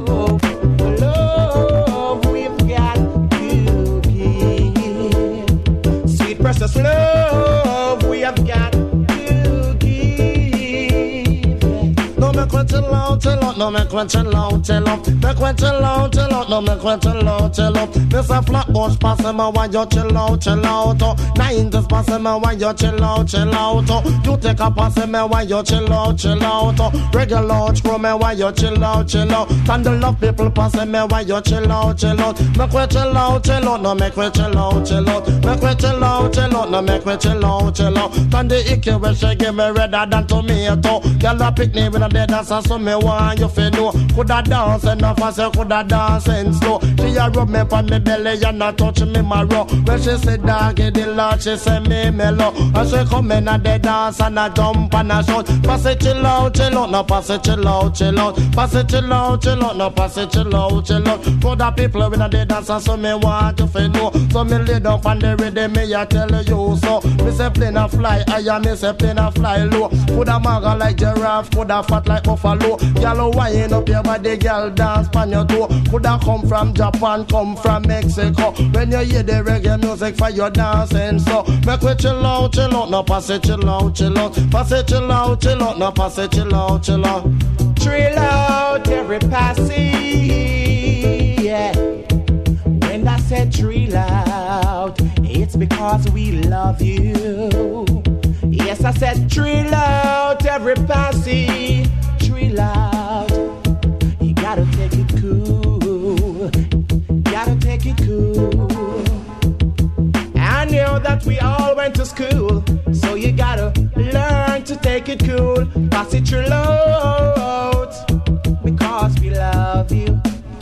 Love we've got to give. Sweet precious love we have got to give. No me quit chill out, chill out, no me quit chill out, chill out. Me quit chill out, chill out, no me quit chill out, chill out. Miss a flat bush passing me while you chill out, chill out. Nineties passing me while you chill out, chill out. You take a passing me while you chill out, chill out. Regular screw me while you chill out, chill out. And the love people passing me while you chill out, chill out. Me quit chill out, chill out, no me quit chill out, chill out. Me quit chill out, chill out, no me quit chill out, chill out. And the icky when she give me redder than tomato. Girl a pick me with a dead ass so me want you fi know. Coulda dance enough as you coulda dance in slow. She a rub me pon me belly and a touch me marrow. When she say doggy the Lord, she say me mellow. And she come in a the dance and a jump and a shout. Pass it chill out, chill out, no pass it chill out, chill out. Pass it chill out, chill out, no pass it chill out, chill out. For the people when a the dance and so me want you fi know. So me lay down on the rhythm, me a tell you so. Me say plane a fly high, me say plane a fly low. Coulda maga like giraffe, coulda fat like buffalo. Y'all wind up your body, girl dance pan your toe. Coulda come from Japan, come from Mexico. When you hear the reggae music for your dancing, so make we chill out, chill out, no pass it chill out, chill out. Pass it chill out, chill out, no pass it chill out, chill out. Chill out every passy, yeah. When I said chill out, it's because we love you. Yes, I said chill out every passy. Chill out, you gotta take it cool, gotta take it cool. I know that we all went to school, so you gotta learn to take it cool. Pass it chill out, because we love you.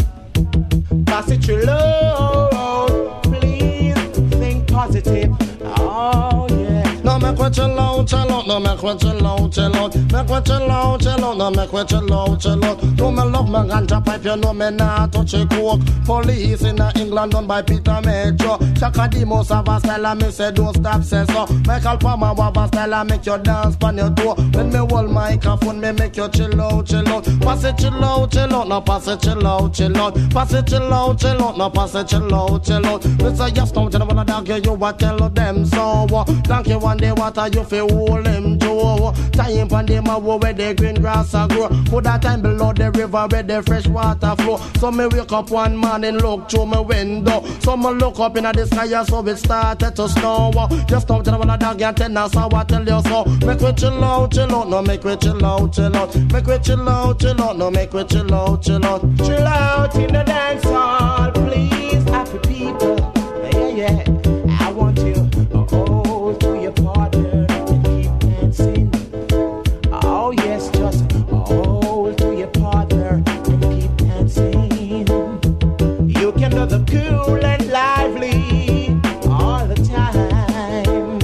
Pass it chill out, please think positive. Oh yeah. No make we chill out, chill out, no make we chill out, chill out. Make we chill out, chill out, no make we chill out, chill out. No me love my ganja pipe, you know me not touch a coke. Police in England done by Peter Major. Chaka Demos have a style and me say don't stop say so. Michael Palmer have a style and make you dance pan your toe. When me hold microphone, me make you chill out, chill out. Pass it chill out, chill out, no pass it chill out, chill out. Pass it chill out, chill out, no pass it chill out, chill out. Me say yes, don't you know what I dog you, what tell them so. Thank you one day, what are you feel hold him to? Time on them a where the green grass a grow. Put that time below the river where the fresh water flow. So me wake up one morning, look through my window. So me look up in the sky, so it started to snow. Just don't tell me the dog and tell us how I tell you so. Make we chill out, chill out, no make we chill out, chill out. Make we chill out, chill out, no make we chill out, chill out. Chill out in the dance hall, please, happy people. Yeah, yeah. I want you hold to your partner and keep dancing. Oh yes, just hold to your partner and keep dancing. You can do the cool and lively all the time.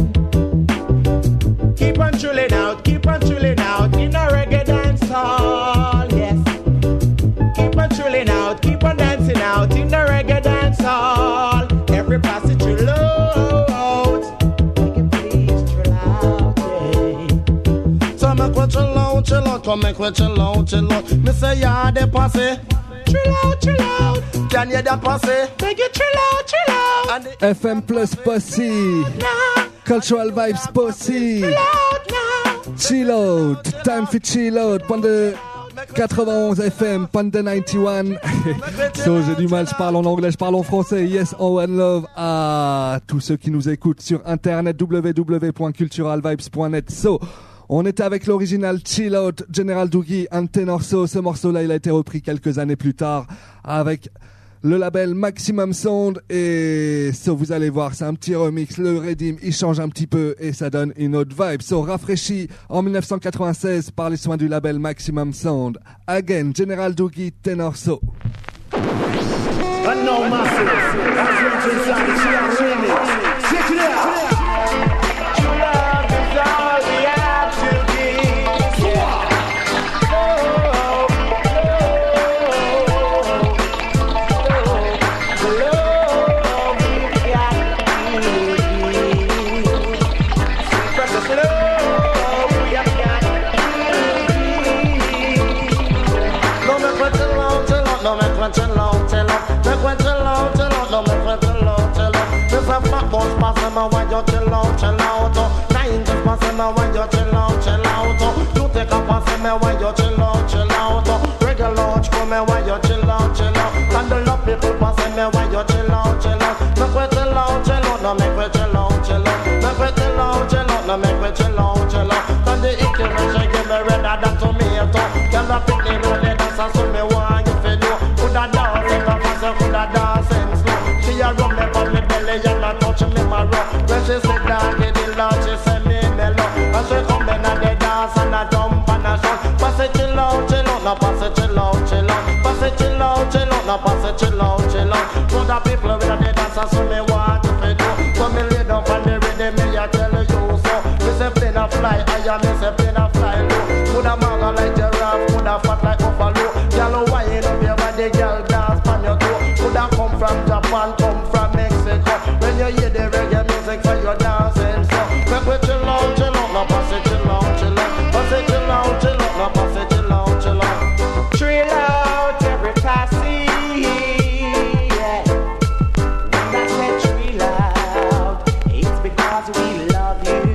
Keep on chilling out, keep on chilling out in a reggae dance hall. Yes. Keep on chilling out, keep on dancing out in a reggae dance hall. Every passage chill out. Make it please chill out, yeah. So make we chill out, chill out. Come make we chill out, chill out. Me say yeah, the posse. Chill out, chill out. Can you the posse? Make it chill out, chill out. F M Plus Posse, Cultural Vibes Posse, Chill Out, Time for Chill Out, point de quatre-vingt-onze F M, point de quatre-vingt-onze. So, j'ai du mal, je parle en anglais, je parle en français. Yes, en One Love à tous ceux qui nous écoutent sur internet, w w w point cultural vibes point net. So, On était avec l'original Chill Out, General Dougie, and Tenorso. Ce morceau-là, il a été repris quelques années plus tard avec le label Maximum Sound. Et so, vous allez voir, c'est un petit remix. Le Redeem, il change un petit peu et ça donne une autre vibe. So, rafraîchi en dix-neuf cent quatre-vingt-seize par les soins du label Maximum Sound. Again, General Dougie, Tenorso. And now massive, that's what you say, she a remix. Check it out. True love is all we have to give. Yeah. Oh, oh, oh, love we got to give. Precious love we have got to give. No me put it long, till long, no me put it long, till long. When chill out, chill out, no me friend chill out, chill out. This a fat boss passing me when you chill out, chill out. Nine just passing me when you chill out, chill out. You take a passing me when you chill out, chill out. Regular launch for me when you chill out, chill out. And the love people passing me when you chill out, chill out. Make we chill out, chill out, no make we chill out, chill out. Make we chill out, chill out, no make we chill out, chill out. And the icky when she give me redder than tomato. Girl a pick me rolling dance and so me want you feel you. Coulda dance in the fast, you coulda dance in slow. She a rub me on me belly and a touch me marrow. When she sit down in the Lord, she say me mellow. And she come in and they dance and a jump and a shout. Pass it chill out, chill out, now pass it chill out, chill out. Pass it chill out, chill out, now pass it chill out, chill out. So the people with the dance and so me want to fit you. So me lay down on the rhythm, me a tell you so. Me say plane a fly, I am me say plane a fly low. Coulda manga like giraffe, coulda fat like buffalo. Girl wine up your body, girl dance on your toe. Coulda come from Japan, come from Mexico. When you hear the reggae music for your dancing, so make we chill out, chill out, now pass it chill out, chill out. Pass it chill out, chill out, now pass it chill out, chill out. Chill out every passy, yeah. When I say chill out, it's because we love you.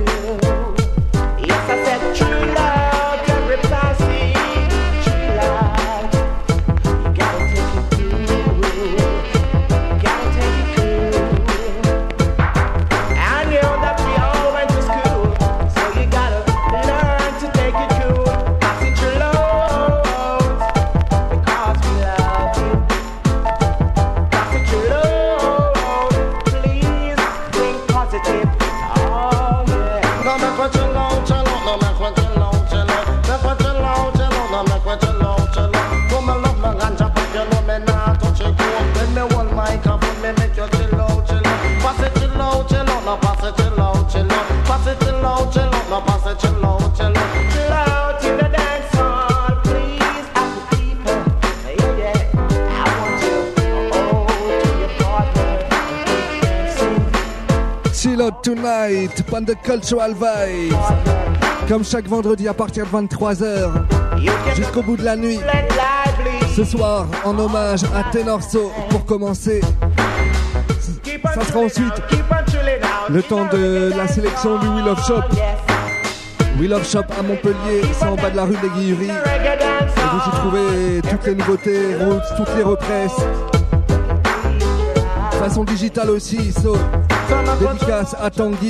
Yes, I said chill out every passy, chill out. You gotta take it cool, gotta take it cool. I know that we all went to school, so you gotta learn to take it cool. Pass it your load, because we love you. Pass it your load, please think positive. Oh yeah. No make we chill out, chill out, no make we chill out, chill out. Make we chill out, chill out, no make we chill out, chill out. Come and love me and chop up, you know me not touch it cool. When me hold microphone, me make you chill out, chill out. Pass it chill out, chill out, now pass it chill out, chill out. Pass it chill out, chill out, now pass it chill out, chill out. Chill out in the dance hall, please, happy people. Yeah, yeah. I want you, oh, to your partner. Sing. Chill Out Tonight, pan de Cultural Vibes. Comme chaque vendredi à partir de vingt-trois heures, jusqu'au bout de la nuit. Ce soir, en hommage à Tenorso, pour commencer. Ça sera ensuite le temps de la sélection du Wheel of Shop. Wheel of Shop à Montpellier, c'est en bas de la rue des Guilleries. Et vous y trouvez toutes les nouveautés, roots, toutes les represses. Façon digitale aussi, so. Dédicace à Tanguy.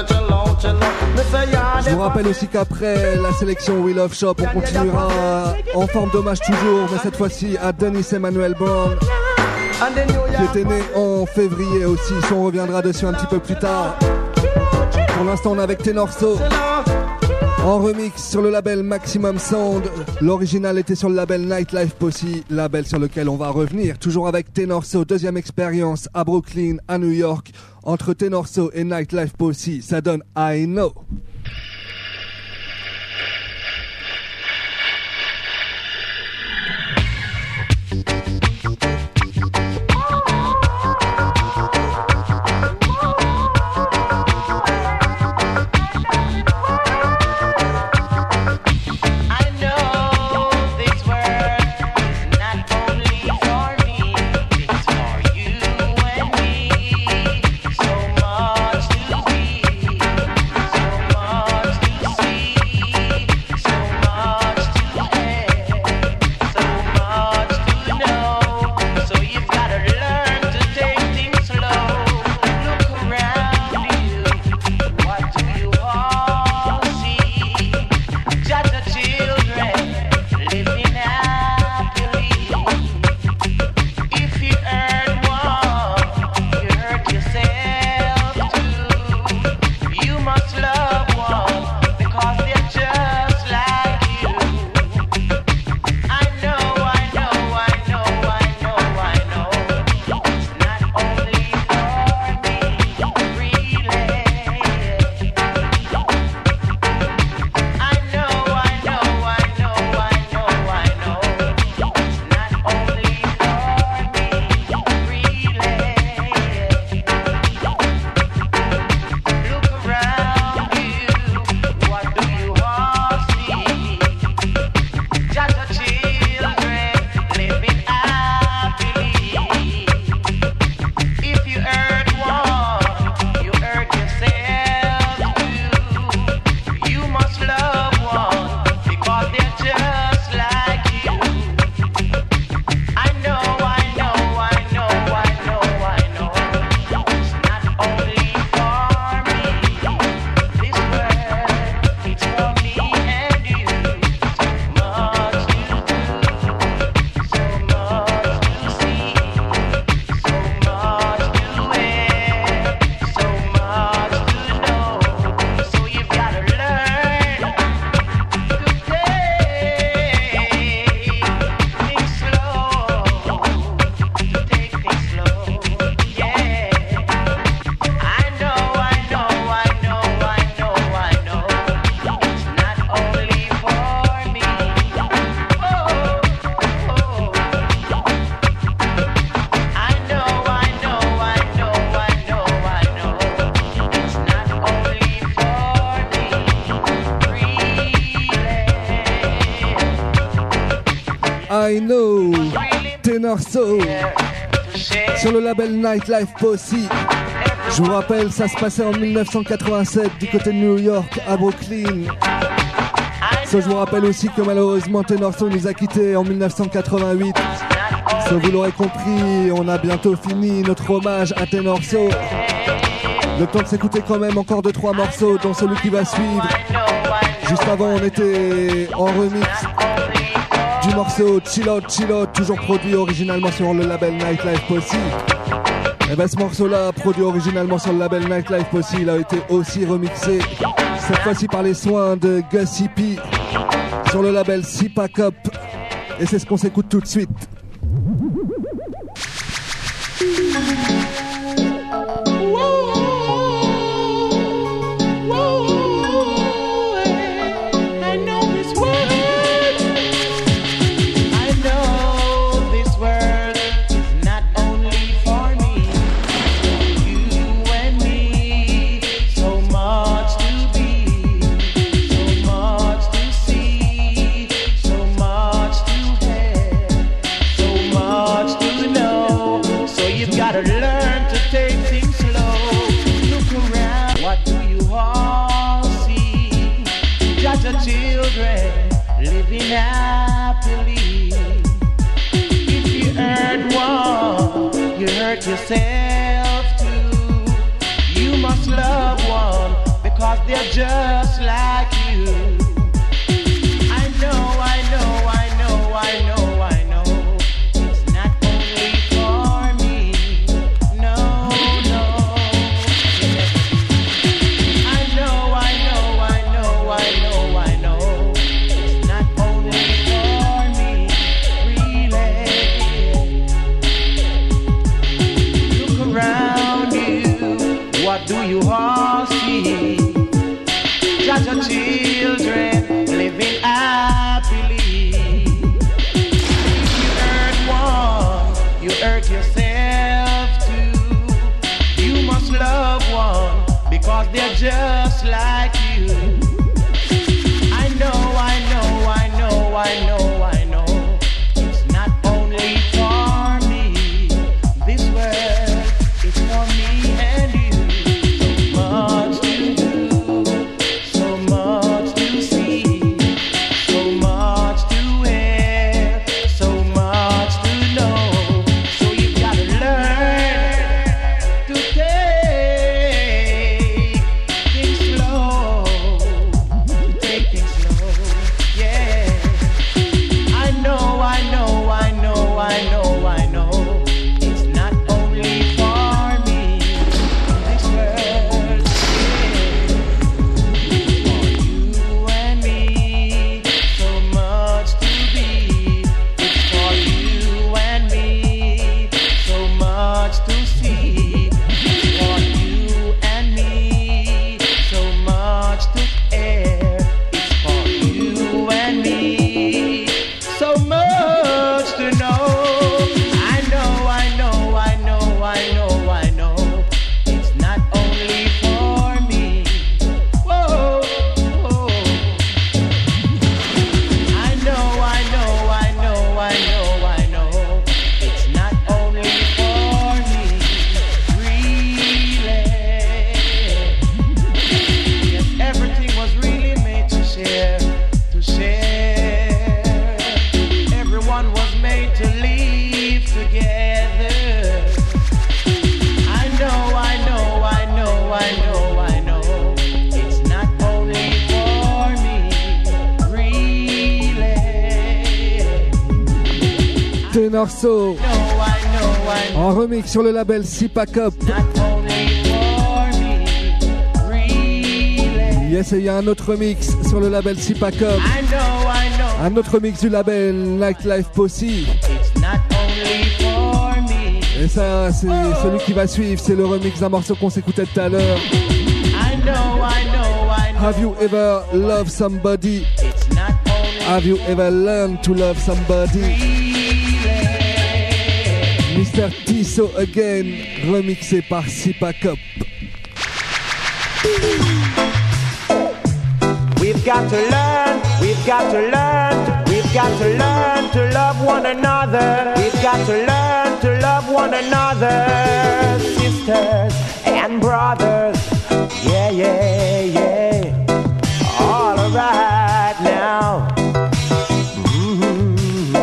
Je vous rappelle aussi qu'après la sélection Wheel of Shop, on continuera en forme d'hommage toujours, mais cette fois-ci à Dennis Emmanuel Brown, qui était né en février aussi. So on reviendra dessus un petit peu plus tard. Pour l'instant, on est avec Tenorso en remix sur le label Maximum Sound. L'original était sur le label Nightlife Posse, label sur lequel on va revenir. Toujours avec Tenorso, deuxième expérience à Brooklyn, à New York. Entre Tenorso et Nightlife Posse, ça donne I Know. So much to be, so I Know, Tenor So, sur le label Nightlife Posse. Je vous rappelle, ça se passait en dix-neuf cent quatre-vingt-sept du côté de New York, à Brooklyn. Ça, je vous rappelle aussi que malheureusement Tenor So nous a quittés en dix-neuf cent quatre-vingt-huit. Ça, vous l'aurez compris, on a bientôt fini notre hommage à Tenor So. Le temps de s'écouter quand même encore deux trois morceaux, dont celui qui va suivre. Juste avant, on était en remix du morceau Chill Out, Chill Out, toujours produit originalement sur le label Nightlife Posse. Et ben ce morceau-là, produit originalement sur le label Nightlife Posse, il a été aussi remixé, cette fois-ci par les soins de Gus Hippie, sur le label Sipa Cup. Et c'est ce qu'on s'écoute tout de suite. Happily. If you hurt one, you hurt yourself too. You must love one because they're just like you. I know, I know, I know, I know, I know. It's not only for me. No, no. I know, I know, I know, I know, I know. What do you all see? Just your children living happily. If you hurt one, you hurt yourself too. You must love one because they're just like you. I know, I know, I know, I know, I know. It's not only for me. This world is for me and you. Much to do, so much to see, so much to wear, so much to know. So you gotta learn to take things slow, to take things slow, yeah. I know, I know, I know, I know, I know. It's not only for me, this world. Tenor So en remix sur le label Sipa Cup. Yes, et il y a un autre remix sur le label Sipa Cup. Un autre remix du label Nightlife Posse. Et ça, c'est celui qui va suivre, c'est le remix d'un morceau qu'on s'écoutait tout à l'heure. Have you ever loved somebody? Have you ever learned to love somebody? mister Tiso Again, remixé par Sipa Cup. We've got to learn, we've got to learn, we've got to learn to love one another. We've got to learn to love one another. Sisters and brothers. Yeah, yeah, yeah. All right now. Mm-hmm.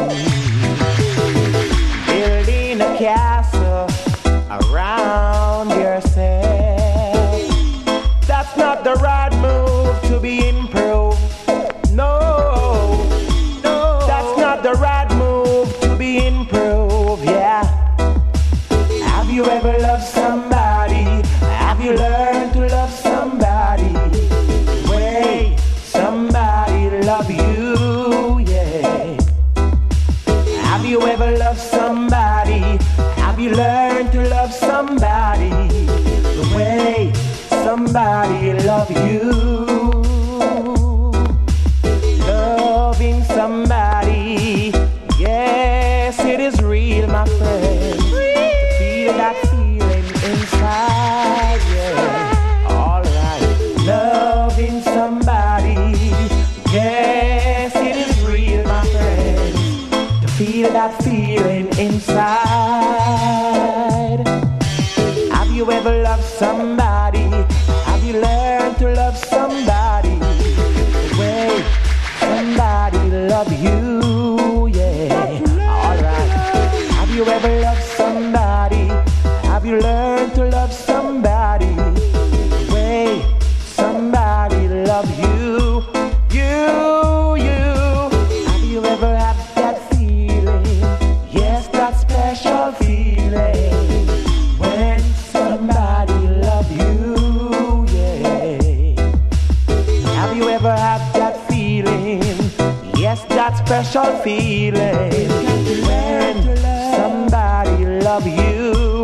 Building a castle around yourself. That's not the right move to be improved. No, no, that's not the right move to be improved. Yeah. Have you ever loved somebody? Have you learned to love somebody? Wait, somebody love you, yeah. Have you ever loved somebody? Have you learned to love somebody? Wait, somebody love you. Loving somebody, yes, it is real, my friend. To feel that feeling inside, yeah. All right, loving somebody, yes, it is real, my friend. To feel that feeling inside. Have you ever loved somebody? Have you learned to love somebody? Wait, somebody love you, yeah. Alright. Have you ever loved somebody? Have you learned to love somebody? Wait, somebody love you, you, you. Have you ever had that feeling? Yes, that special feeling when somebody love you, yeah. Have you ever had that feeling? Yes, that special feeling when somebody love you.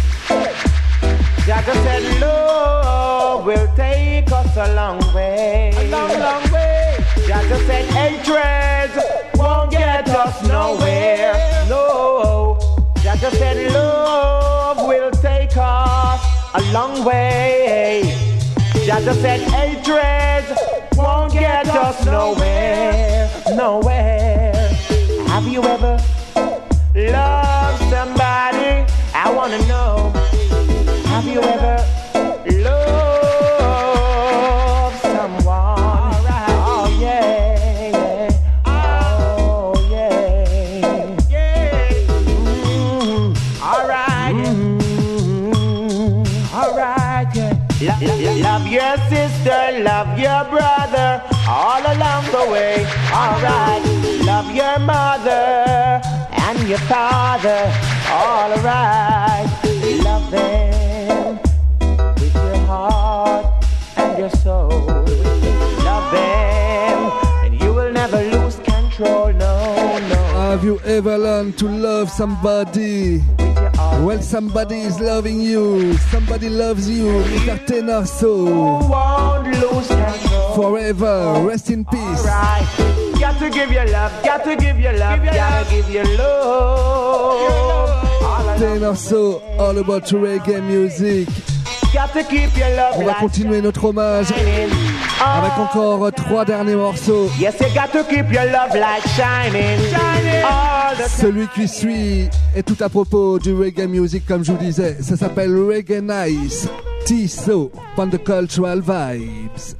Jaja said love will take us a long way. A long, long way. Jaja said hatred won't get us nowhere. No. Jaja said love will take us a long way. Jaja said hatred won't get us nowhere, nowhere. Have you ever loved somebody? I wanna know. Have you ever loved someone? All right. Oh yeah, yeah. Oh yeah, yeah. Mm-hmm. All right. Mm-hmm. All right, yeah. Lo- lo- love your sister, love your brother, all along the way. Alright, love your mother and your father. Alright, love them with your heart and your soul. Love them and you will never lose control. No, no. Have you ever learned to love somebody? Well, somebody is loving you. Somebody loves you. Mister Tenor Soul. Forever. Rest in peace. Right. Got to give you love. Got to give you love. Gotta give you love. Tenor Soul, all about reggae music. Got to keep your love. On va continuer notre hommage avec encore trois derniers morceaux. Yes, you got to keep your love light shining. Shining. Celui qui suit est tout à propos du reggae music, comme je vous disais. Ça s'appelle Reggae Nice. Tiso, on the cultural vibes.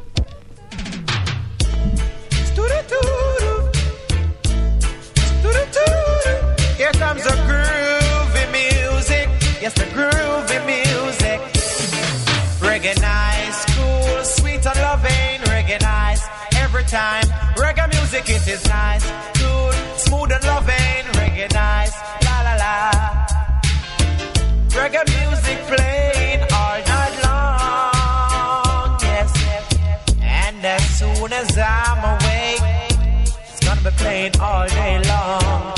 Here comes the groovy music. Yes, the groovy music. Reggae nice, cool, sweet and loving. Reggae nice, every time. Reggae music, it is nice, cool, smooth and loving. Reggae nice, la la la. Reggae music playing all night long. Yes, and as soon as I'm awake, it's gonna be playing all day long.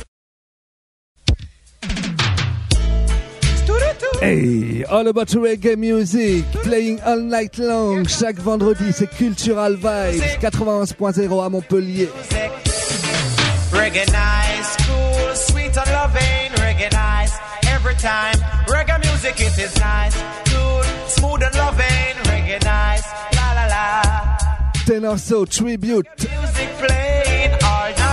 Hey, all about reggae music, playing all night long. Chaque vendredi, c'est Cultural Vibes, quatre-vingt-onze point zéro à Montpellier. Reggae nice, cool, sweet and loving. Reggae nice, every time. Reggae music, it is nice, cool, smooth and loving. Reggae nice, la la la. Tenor Soul Tribute. Music playing all night.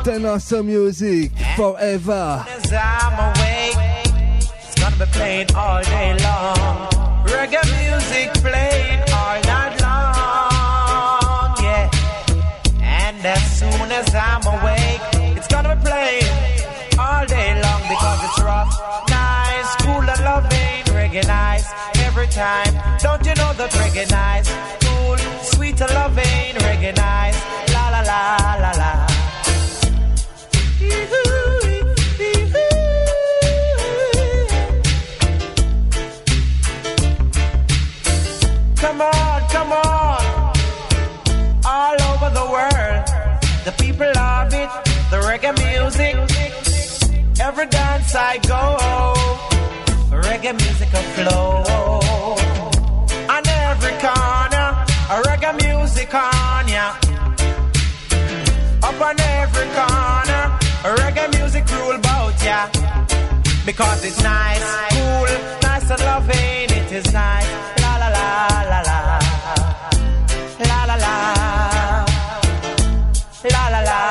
Tenor Soul Music forever. As I'm awake, it's gonna be playing all day long. Reggae music playing all night long, yeah. And as soon as I'm awake, it's gonna be playing all day long because it's rough, nice, cool and loving, reggae nice every time. Don't you know that reggae nice, cool, sweet and loving, reggae nice, la la la la la. Come on, come on, all over the world, the people love it, the reggae music. Every dance I go, reggae music will flow. On every corner, a reggae music on ya. Up on every corner, a reggae music rule bout ya. Because it's nice, cool, nice and loving, it is nice. La la la la la, la la la, la la la.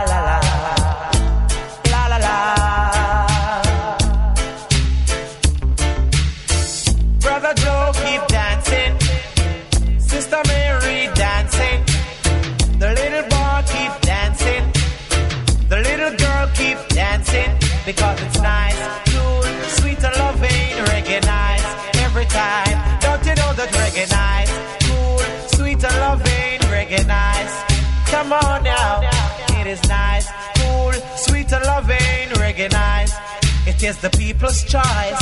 Sister Mary dancing, the little boy keep dancing, the little girl keep dancing, because it's nice, cool, sweet and loving, reggae nice, every time. Don't you know that reggae nice, cool, sweet and loving, reggae nice. Come on now, it is nice, cool, sweet and loving, reggae nice. It is the people's choice.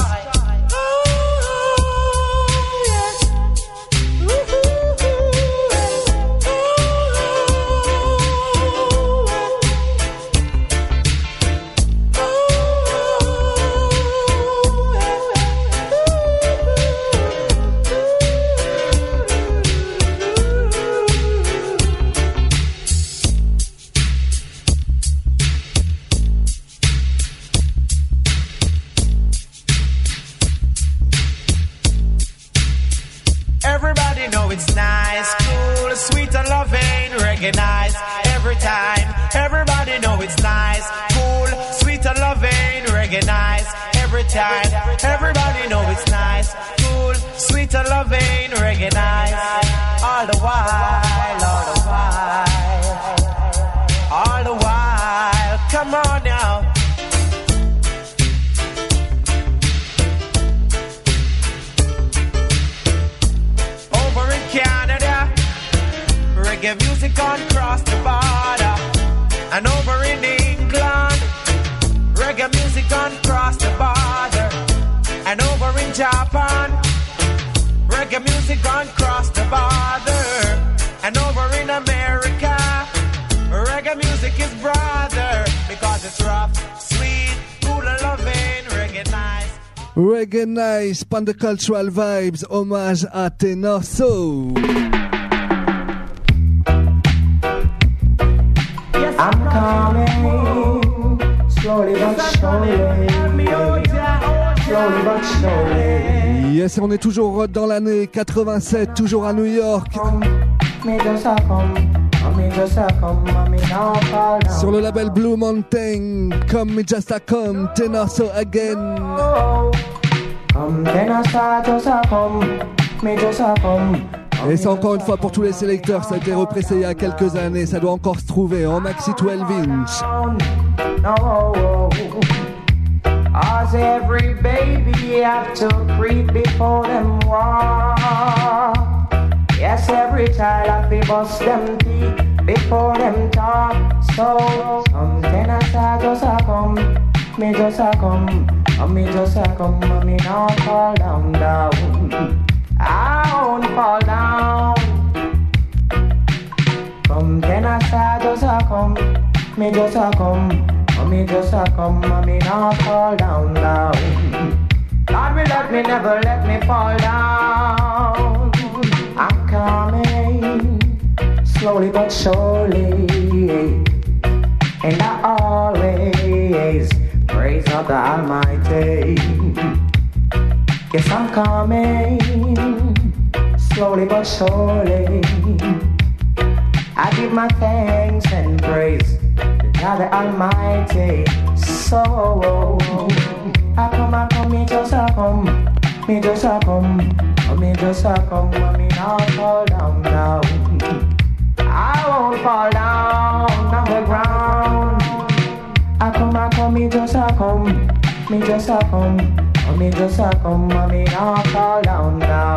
It's nice, cool, sweet and loving, reggae nice, every time. Everybody know it's nice, cool, sweet and loving, reggae nice, every time. Everybody know it's nice, cool, sweet and loving, reggae nice. All the while, all the while, all the while, come on now. Canada, reggae music on cross the border, and over in England, reggae music on cross the border, and over in Japan, reggae music on cross the border, and over in America, reggae music is brother, because it's rough, sweet, cool and loving, reggae nice. Reggae Nice, pan de cultural vibes, hommage à Tenor Soul. I'm coming, slowly but surely, slowly but surely. Yes, on est toujours dans l'année quatre-vingt-sept, toujours à New York. Sur le label Blue Mountain, Come Me Just A Come, Tenor Soul Again. Et c'est encore une fois pour tous les sélecteurs, ça a été repressé il y a quelques années, ça doit encore se trouver en maxi douze inch. As every baby have to creep before them walk. Yes, every child have to bust them teeth before them talk. So some tenors a just a come, me just a come, and me just a come, and me now fall down down. I won't fall down. Come tenors a just a come, me just a come, and me just a come, and me now fall down down. Lord will let me, never let me fall down. I'm coming, slowly but surely, and I always praise of the Almighty. Yes, I'm coming, slowly but surely. I give my thanks and praise to God the Almighty. So I come, I come, me just a come, me just a come, me just a come, me now fall down now. I won't fall down on the ground. I come, I come, me just a come, me just a come, me just a come, me now fall down now.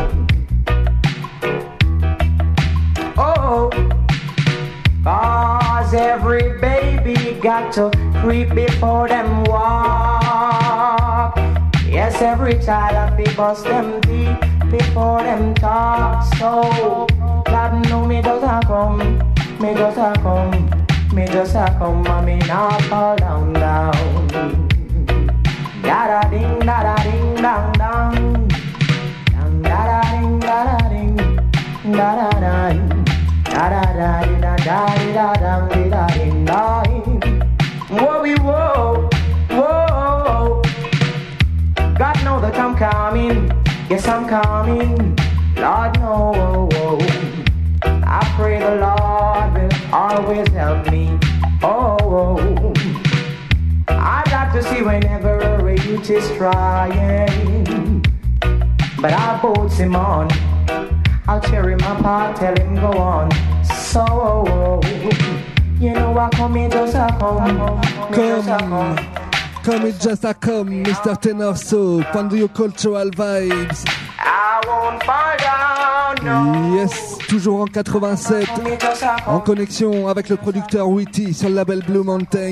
Oh, cause every baby got to creep before them walk. Yes, every child have to bust them teeth before them talk. So, God know me just a come, me just a come, me just a come, and me not fall down down. Da da ding, da da ding, dang dang, dang da da ding, da da ding, da da dang, da da da da da da da da ding dang. Whoa, whoa, whoa. God know that I'm coming. Yes, I'm coming. Lord, no. I pray the Lord will always help me. Oh, I'd like to see whenever a youth is trying, but I'll put him on. I'll cheer him apart, tell him go on. So, you know I come in just a come, just a come. Come it just a come, Mister Tenorso, Pandio Cultural Vibes. I won't fall down, no. Yes, toujours en quatre-vingt-sept, en connexion avec le producteur Witty sur le label Blue Mountain.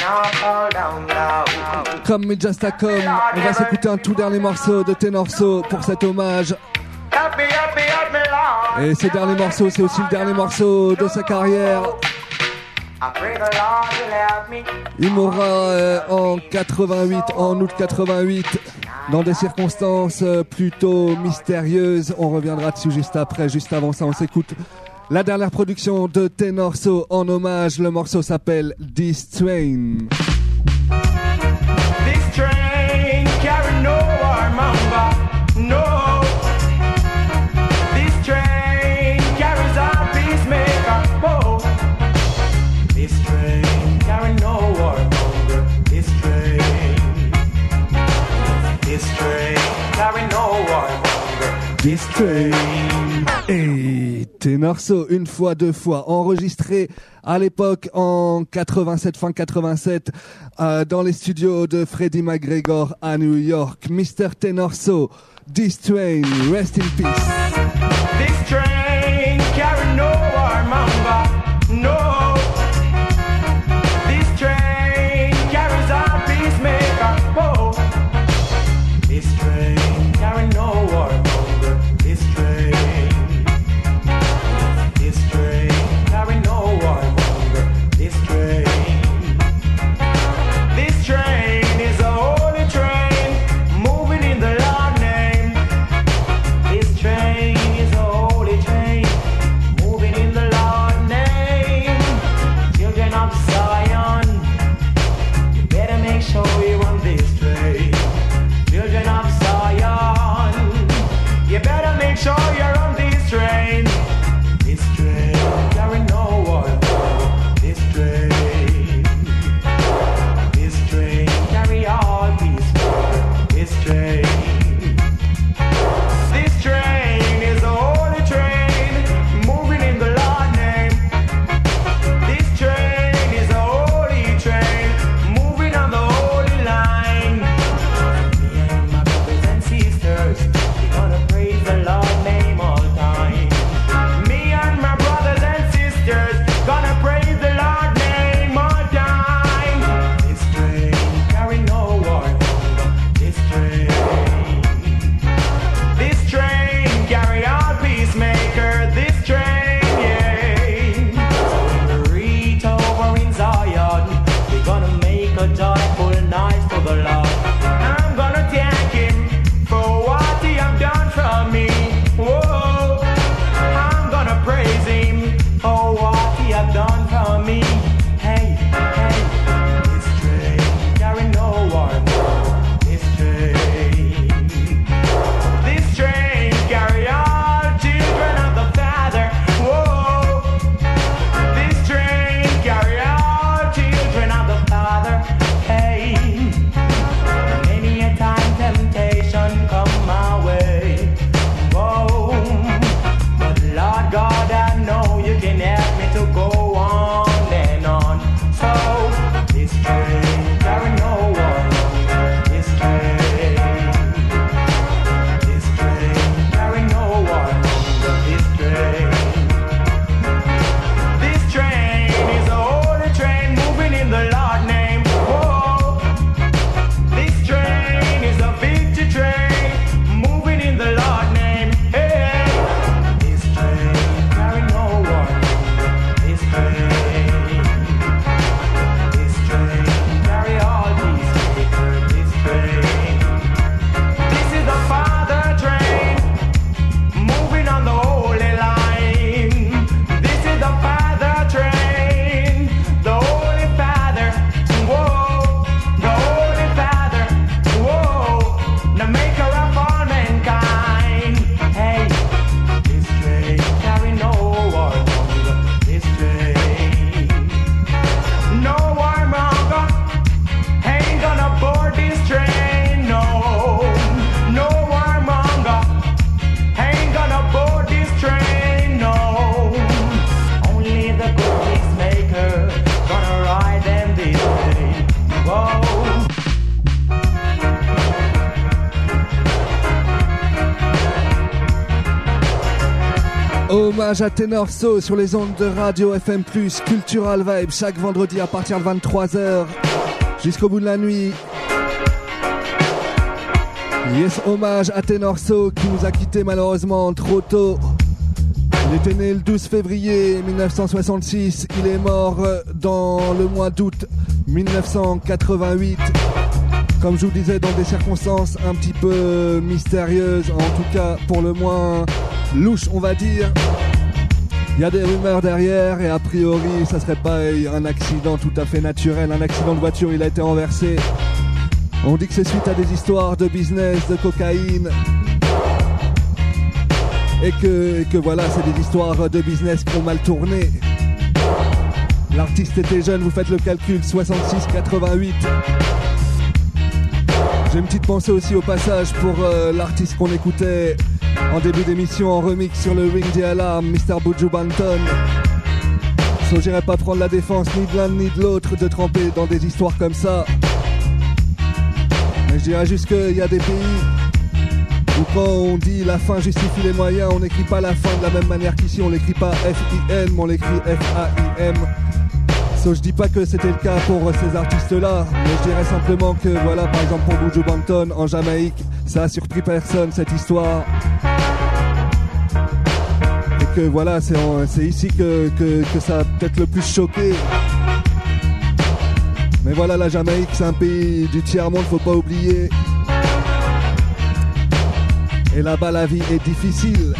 Come me just a come, on va s'écouter un tout dernier morceau de Tenorso pour cet hommage. Et ce dernier morceau, c'est aussi le dernier morceau de sa carrière. Il mourra euh, en quatre-vingt-huit, en août quatre-vingt-huit, dans des circonstances euh, plutôt mystérieuses. On reviendra dessus juste après. Juste avant ça, on s'écoute la dernière production de Tenorso en hommage. Le morceau s'appelle This Train. This train carry no Armamba, no. This train carries our peacemaker, oh. This train carry no warmonger. This train, this train carry no warmonger. This train. Et Tenorso, une fois, deux fois, enregistré à l'époque en quatre-vingt-sept, fin quatre-vingt-sept, euh, dans les studios de Freddie McGregor à New York. Mister Tenorso, This Train, rest in peace. This train carry no Armamba, no. This train carries our peacemaker, oh. This train carry no warmonger. This train, this train carry no warmonger. This train, this train is a holy train moving in the Lord's name. This train is a holy train. Hommage à Tenor So sur les ondes de Radio F M plus, Cultural Vibe, chaque vendredi à partir de vingt-trois heures jusqu'au bout de la nuit. Yes, hommage à Tenor So qui nous a quittés malheureusement trop tôt. Il était né le douze février mille neuf cent soixante-six, il est mort dans le mois d'août mille neuf cent quatre-vingt-huit. Comme je vous disais, dans des circonstances un petit peu mystérieuses, en tout cas pour le moins louches on va dire. Il y a des rumeurs derrière et a priori ça serait pas un accident tout à fait naturel, un accident de voiture, il a été renversé. On dit que c'est suite à des histoires de business, de cocaïne. Et que, et que voilà, c'est des histoires de business qui ont mal tourné. L'artiste était jeune, vous faites le calcul, soixante-six quatre-vingt-huit. J'ai une petite pensée aussi au passage pour euh, l'artiste qu'on écoutait en début d'émission en remix sur le Ring the Alarm, mister Buju Banton. So, j'irai pas prendre la défense ni de l'un ni de l'autre de tremper dans des histoires comme ça. Mais je dirais juste qu'il y a des pays où quand on dit la fin justifie les moyens, on n'écrit pas la fin de la même manière qu'ici, on l'écrit pas F I N, mais on l'écrit F A I M. So, je dis pas que c'était le cas pour ces artistes-là, mais je dirais simplement que voilà, par exemple pour Buju Banton en Jamaïque, ça a surpris personne cette histoire. Et que voilà, c'est, en, c'est ici que, que, que ça a peut-être le plus choqué. Mais voilà, la Jamaïque, c'est un pays du tiers-monde, faut pas oublier. Et là-bas, la vie est difficile.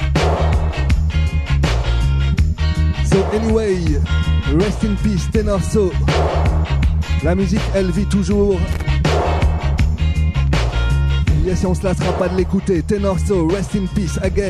So anyway, rest in peace, Tenor So. La musique, elle vit toujours. Yes, et on se lassera pas de l'écouter. Tenor So, rest in peace again.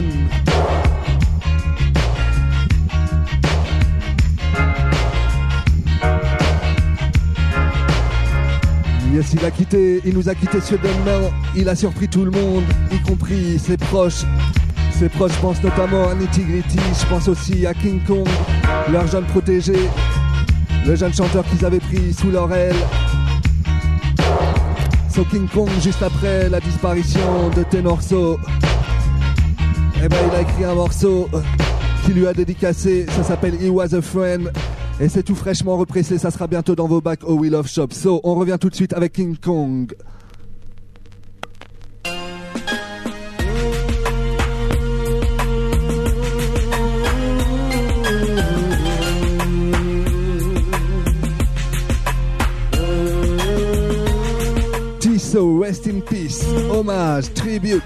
Yes, il a quitté, il nous a quitté soudainement, il a surpris tout le monde, y compris ses proches. Ses proches, je pense notamment à Nitty Gritty, je pense aussi à King Kong, leur jeune protégé, le jeune chanteur qu'ils avaient pris sous leur aile. So King Kong, juste après la disparition de Tenor So, eh ben il a écrit un morceau qui lui a dédicacé, ça s'appelle He Was a Friend. Et c'est tout fraîchement repressé, ça sera bientôt dans vos bacs au Wheel of Shop. So, on revient tout de suite avec King Kong. T-So, rest in peace. Hommage, tribute.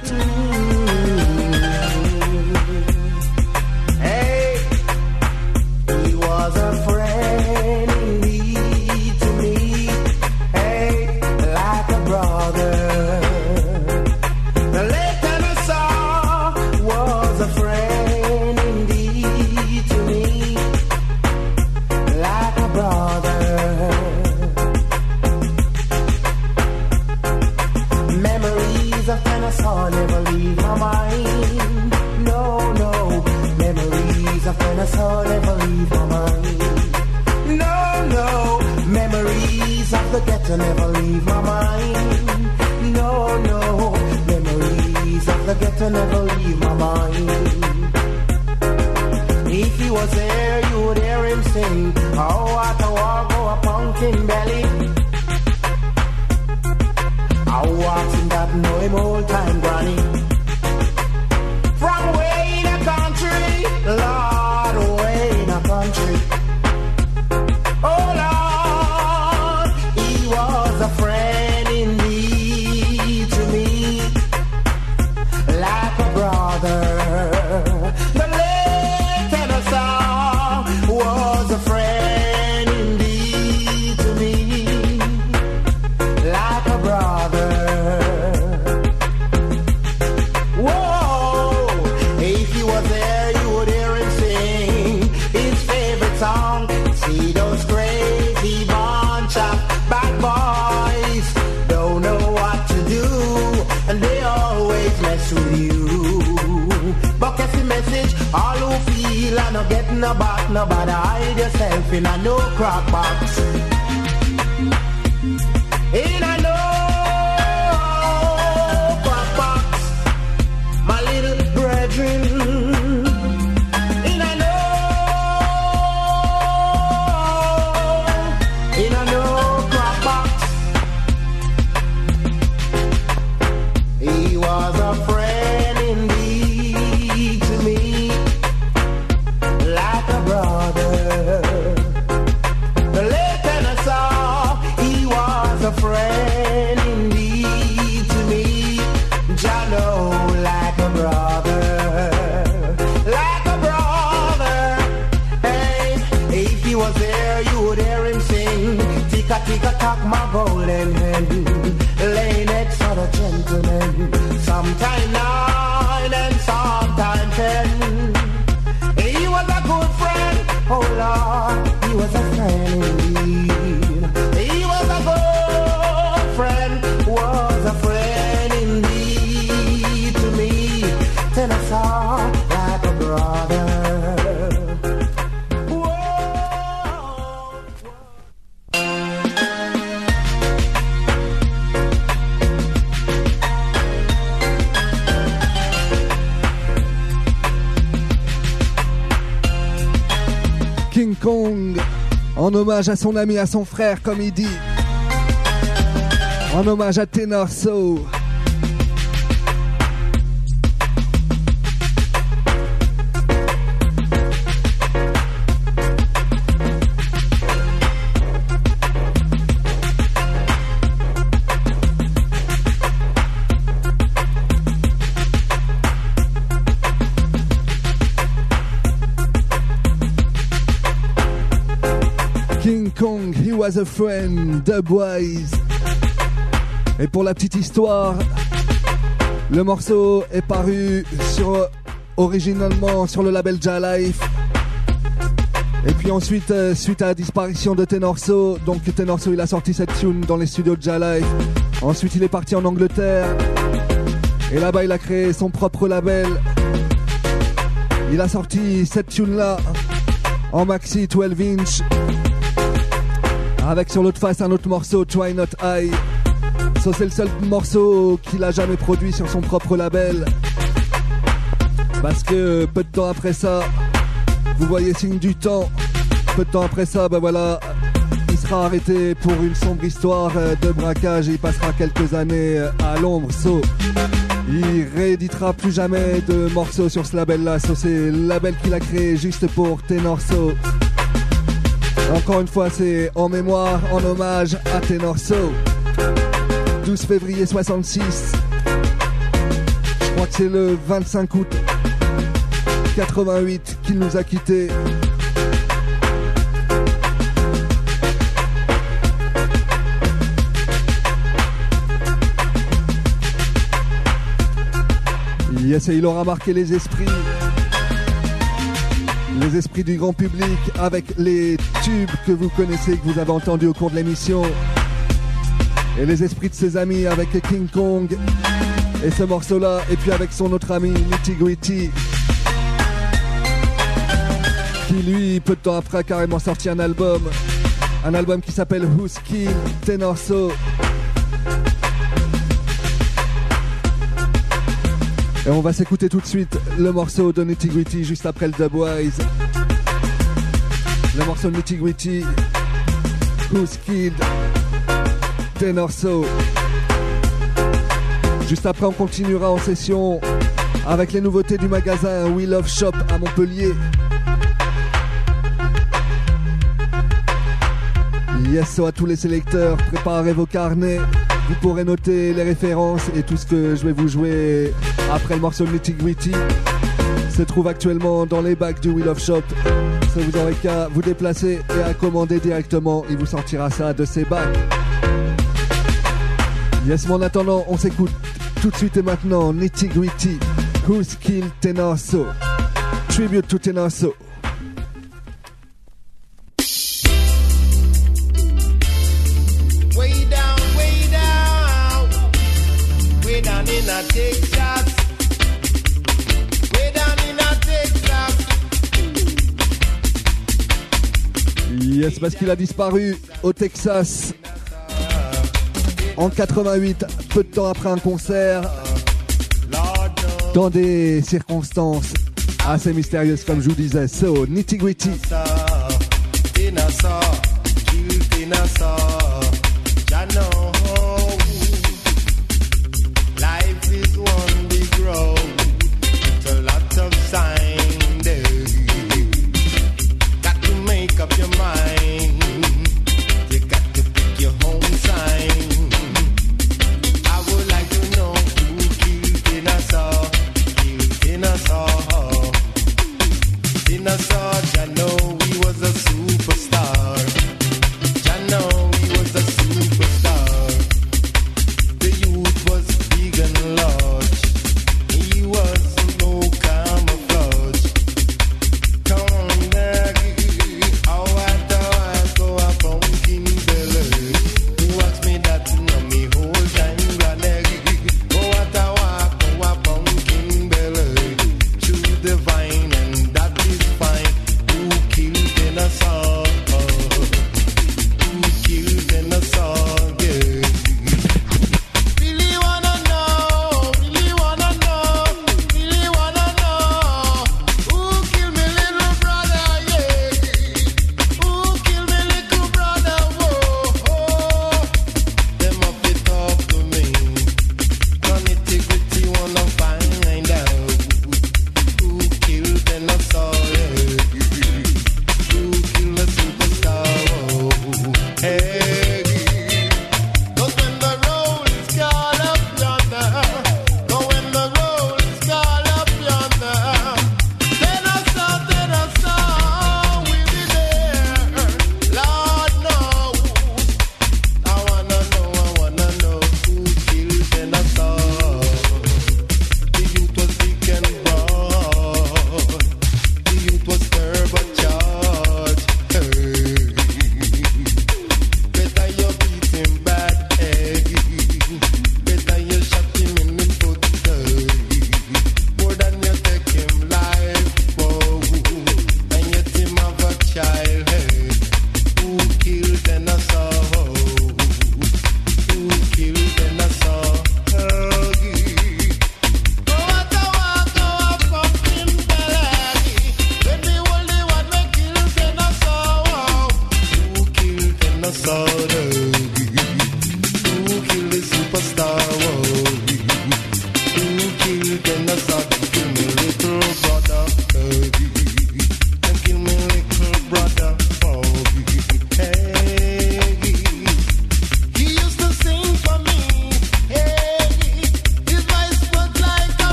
To never leave my mind. No, no, memories of the ghetto never leave my mind. If he was there, you would hear him sing. Oh, what a walk, oh, a pumpkin belly. I walked in that know him old time granny. From way in the country, Lord, way in the country. Oh, Lord. A friend indeed to me, like a brother. The late Tenor So was a friend indeed to me, like a brother. Whoa, if he was there, you would hear him sing his favorite song. See those crazy bunch of bad boys. Don't know what to do, and they always mess with you. But catch the message, all who feel and not getting about nobody, hide yourself in a no crack box. In a no crack box, my little brethren. where you would hear him sing. Tika tika tock my golden hen. Lay next to the gentleman. Sometime nine and sometime ten. He was a good friend. Oh Lord, he was a friend indeed. He was a good friend. Was a friend indeed to me. Then I saw like a brother. King Kong, en hommage à son ami, à son frère, comme il dit. En hommage à Tenor Soul. King Kong, he was a friend, Dubwise. Et pour la petite histoire, le morceau est paru sur, originalement sur le label J-Life. Et puis ensuite, euh, suite à la disparition de Tenor Soul, donc Tenor Soul il a sorti cette tune dans les studios de J-Life. Ensuite il est parti en Angleterre. Et là-bas il a créé son propre label. Il a sorti cette tune là en maxi douze inch. Avec sur l'autre face un autre morceau, Try Not High. Ça c'est le seul morceau qu'il a jamais produit sur son propre label. Parce que peu de temps après ça, vous voyez signe du temps. Peu de temps après ça, ben voilà, il sera arrêté pour une sombre histoire de braquage et il passera quelques années à l'ombre. So, il rééditera plus jamais de morceaux sur ce label-là. So, c'est le label qu'il a créé juste pour Tenor Soul. Encore une fois, c'est en mémoire, en hommage à Tenor Soul. douze février soixante-six. Je crois que c'est le vingt-cinq août quatre-vingt-huit qu'il nous a quittés. Yes, et il aura marqué les esprits. Les esprits du grand public avec les tubes que vous connaissez, que vous avez entendus au cours de l'émission. Et les esprits de ses amis avec King Kong et ce morceau-là. Et puis avec son autre ami Nitty Gritty, qui lui, peu de temps après, a carrément sorti un album. Un album qui s'appelle Who's Killed Tenor Soul. Et on va s'écouter tout de suite le morceau de Nitty Gritty juste après le Dubwise. Le morceau de Nitty Gritty, Who's Killed Tenor Soul. Juste après on continuera en session avec les nouveautés du magasin We Love Shop à Montpellier. Yes, so à tous les sélecteurs, préparez vos carnets. Vous pourrez noter les références et tout ce que je vais vous jouer après le morceau de Nitty Gritty se trouve actuellement dans les bacs du We Love Shop. Ça, vous aurez qu'à vous déplacer et à commander directement. Il vous sortira ça de ces bacs. Yes, mais en attendant, on s'écoute tout de suite et maintenant Nitty Gritty, Who's Killed Tenor Soul. Tribute to Tenor Soul. In a Texas, way down in a Texas. Yes, parce qu'il a disparu au Texas en quatre-vingt-huit, peu de temps après un concert, dans des circonstances assez mystérieuses, comme je vous disais. So, Nitty Gritty. Up your mind, you got to pick your home sign. I would like to know who killed Dinosaur, killed Dinosaur. Dinosaur, I know he was a superstar.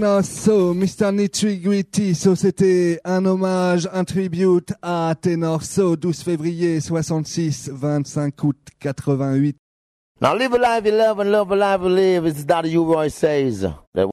Tenor So, mister Nitty-Gritty. So, c'était un hommage, un tribute à Tenor So, douze février soixante-six, vingt-cinq août quatre-vingt-huit. Now live a life you love and love a life you live. It's Daddy U Roy says. That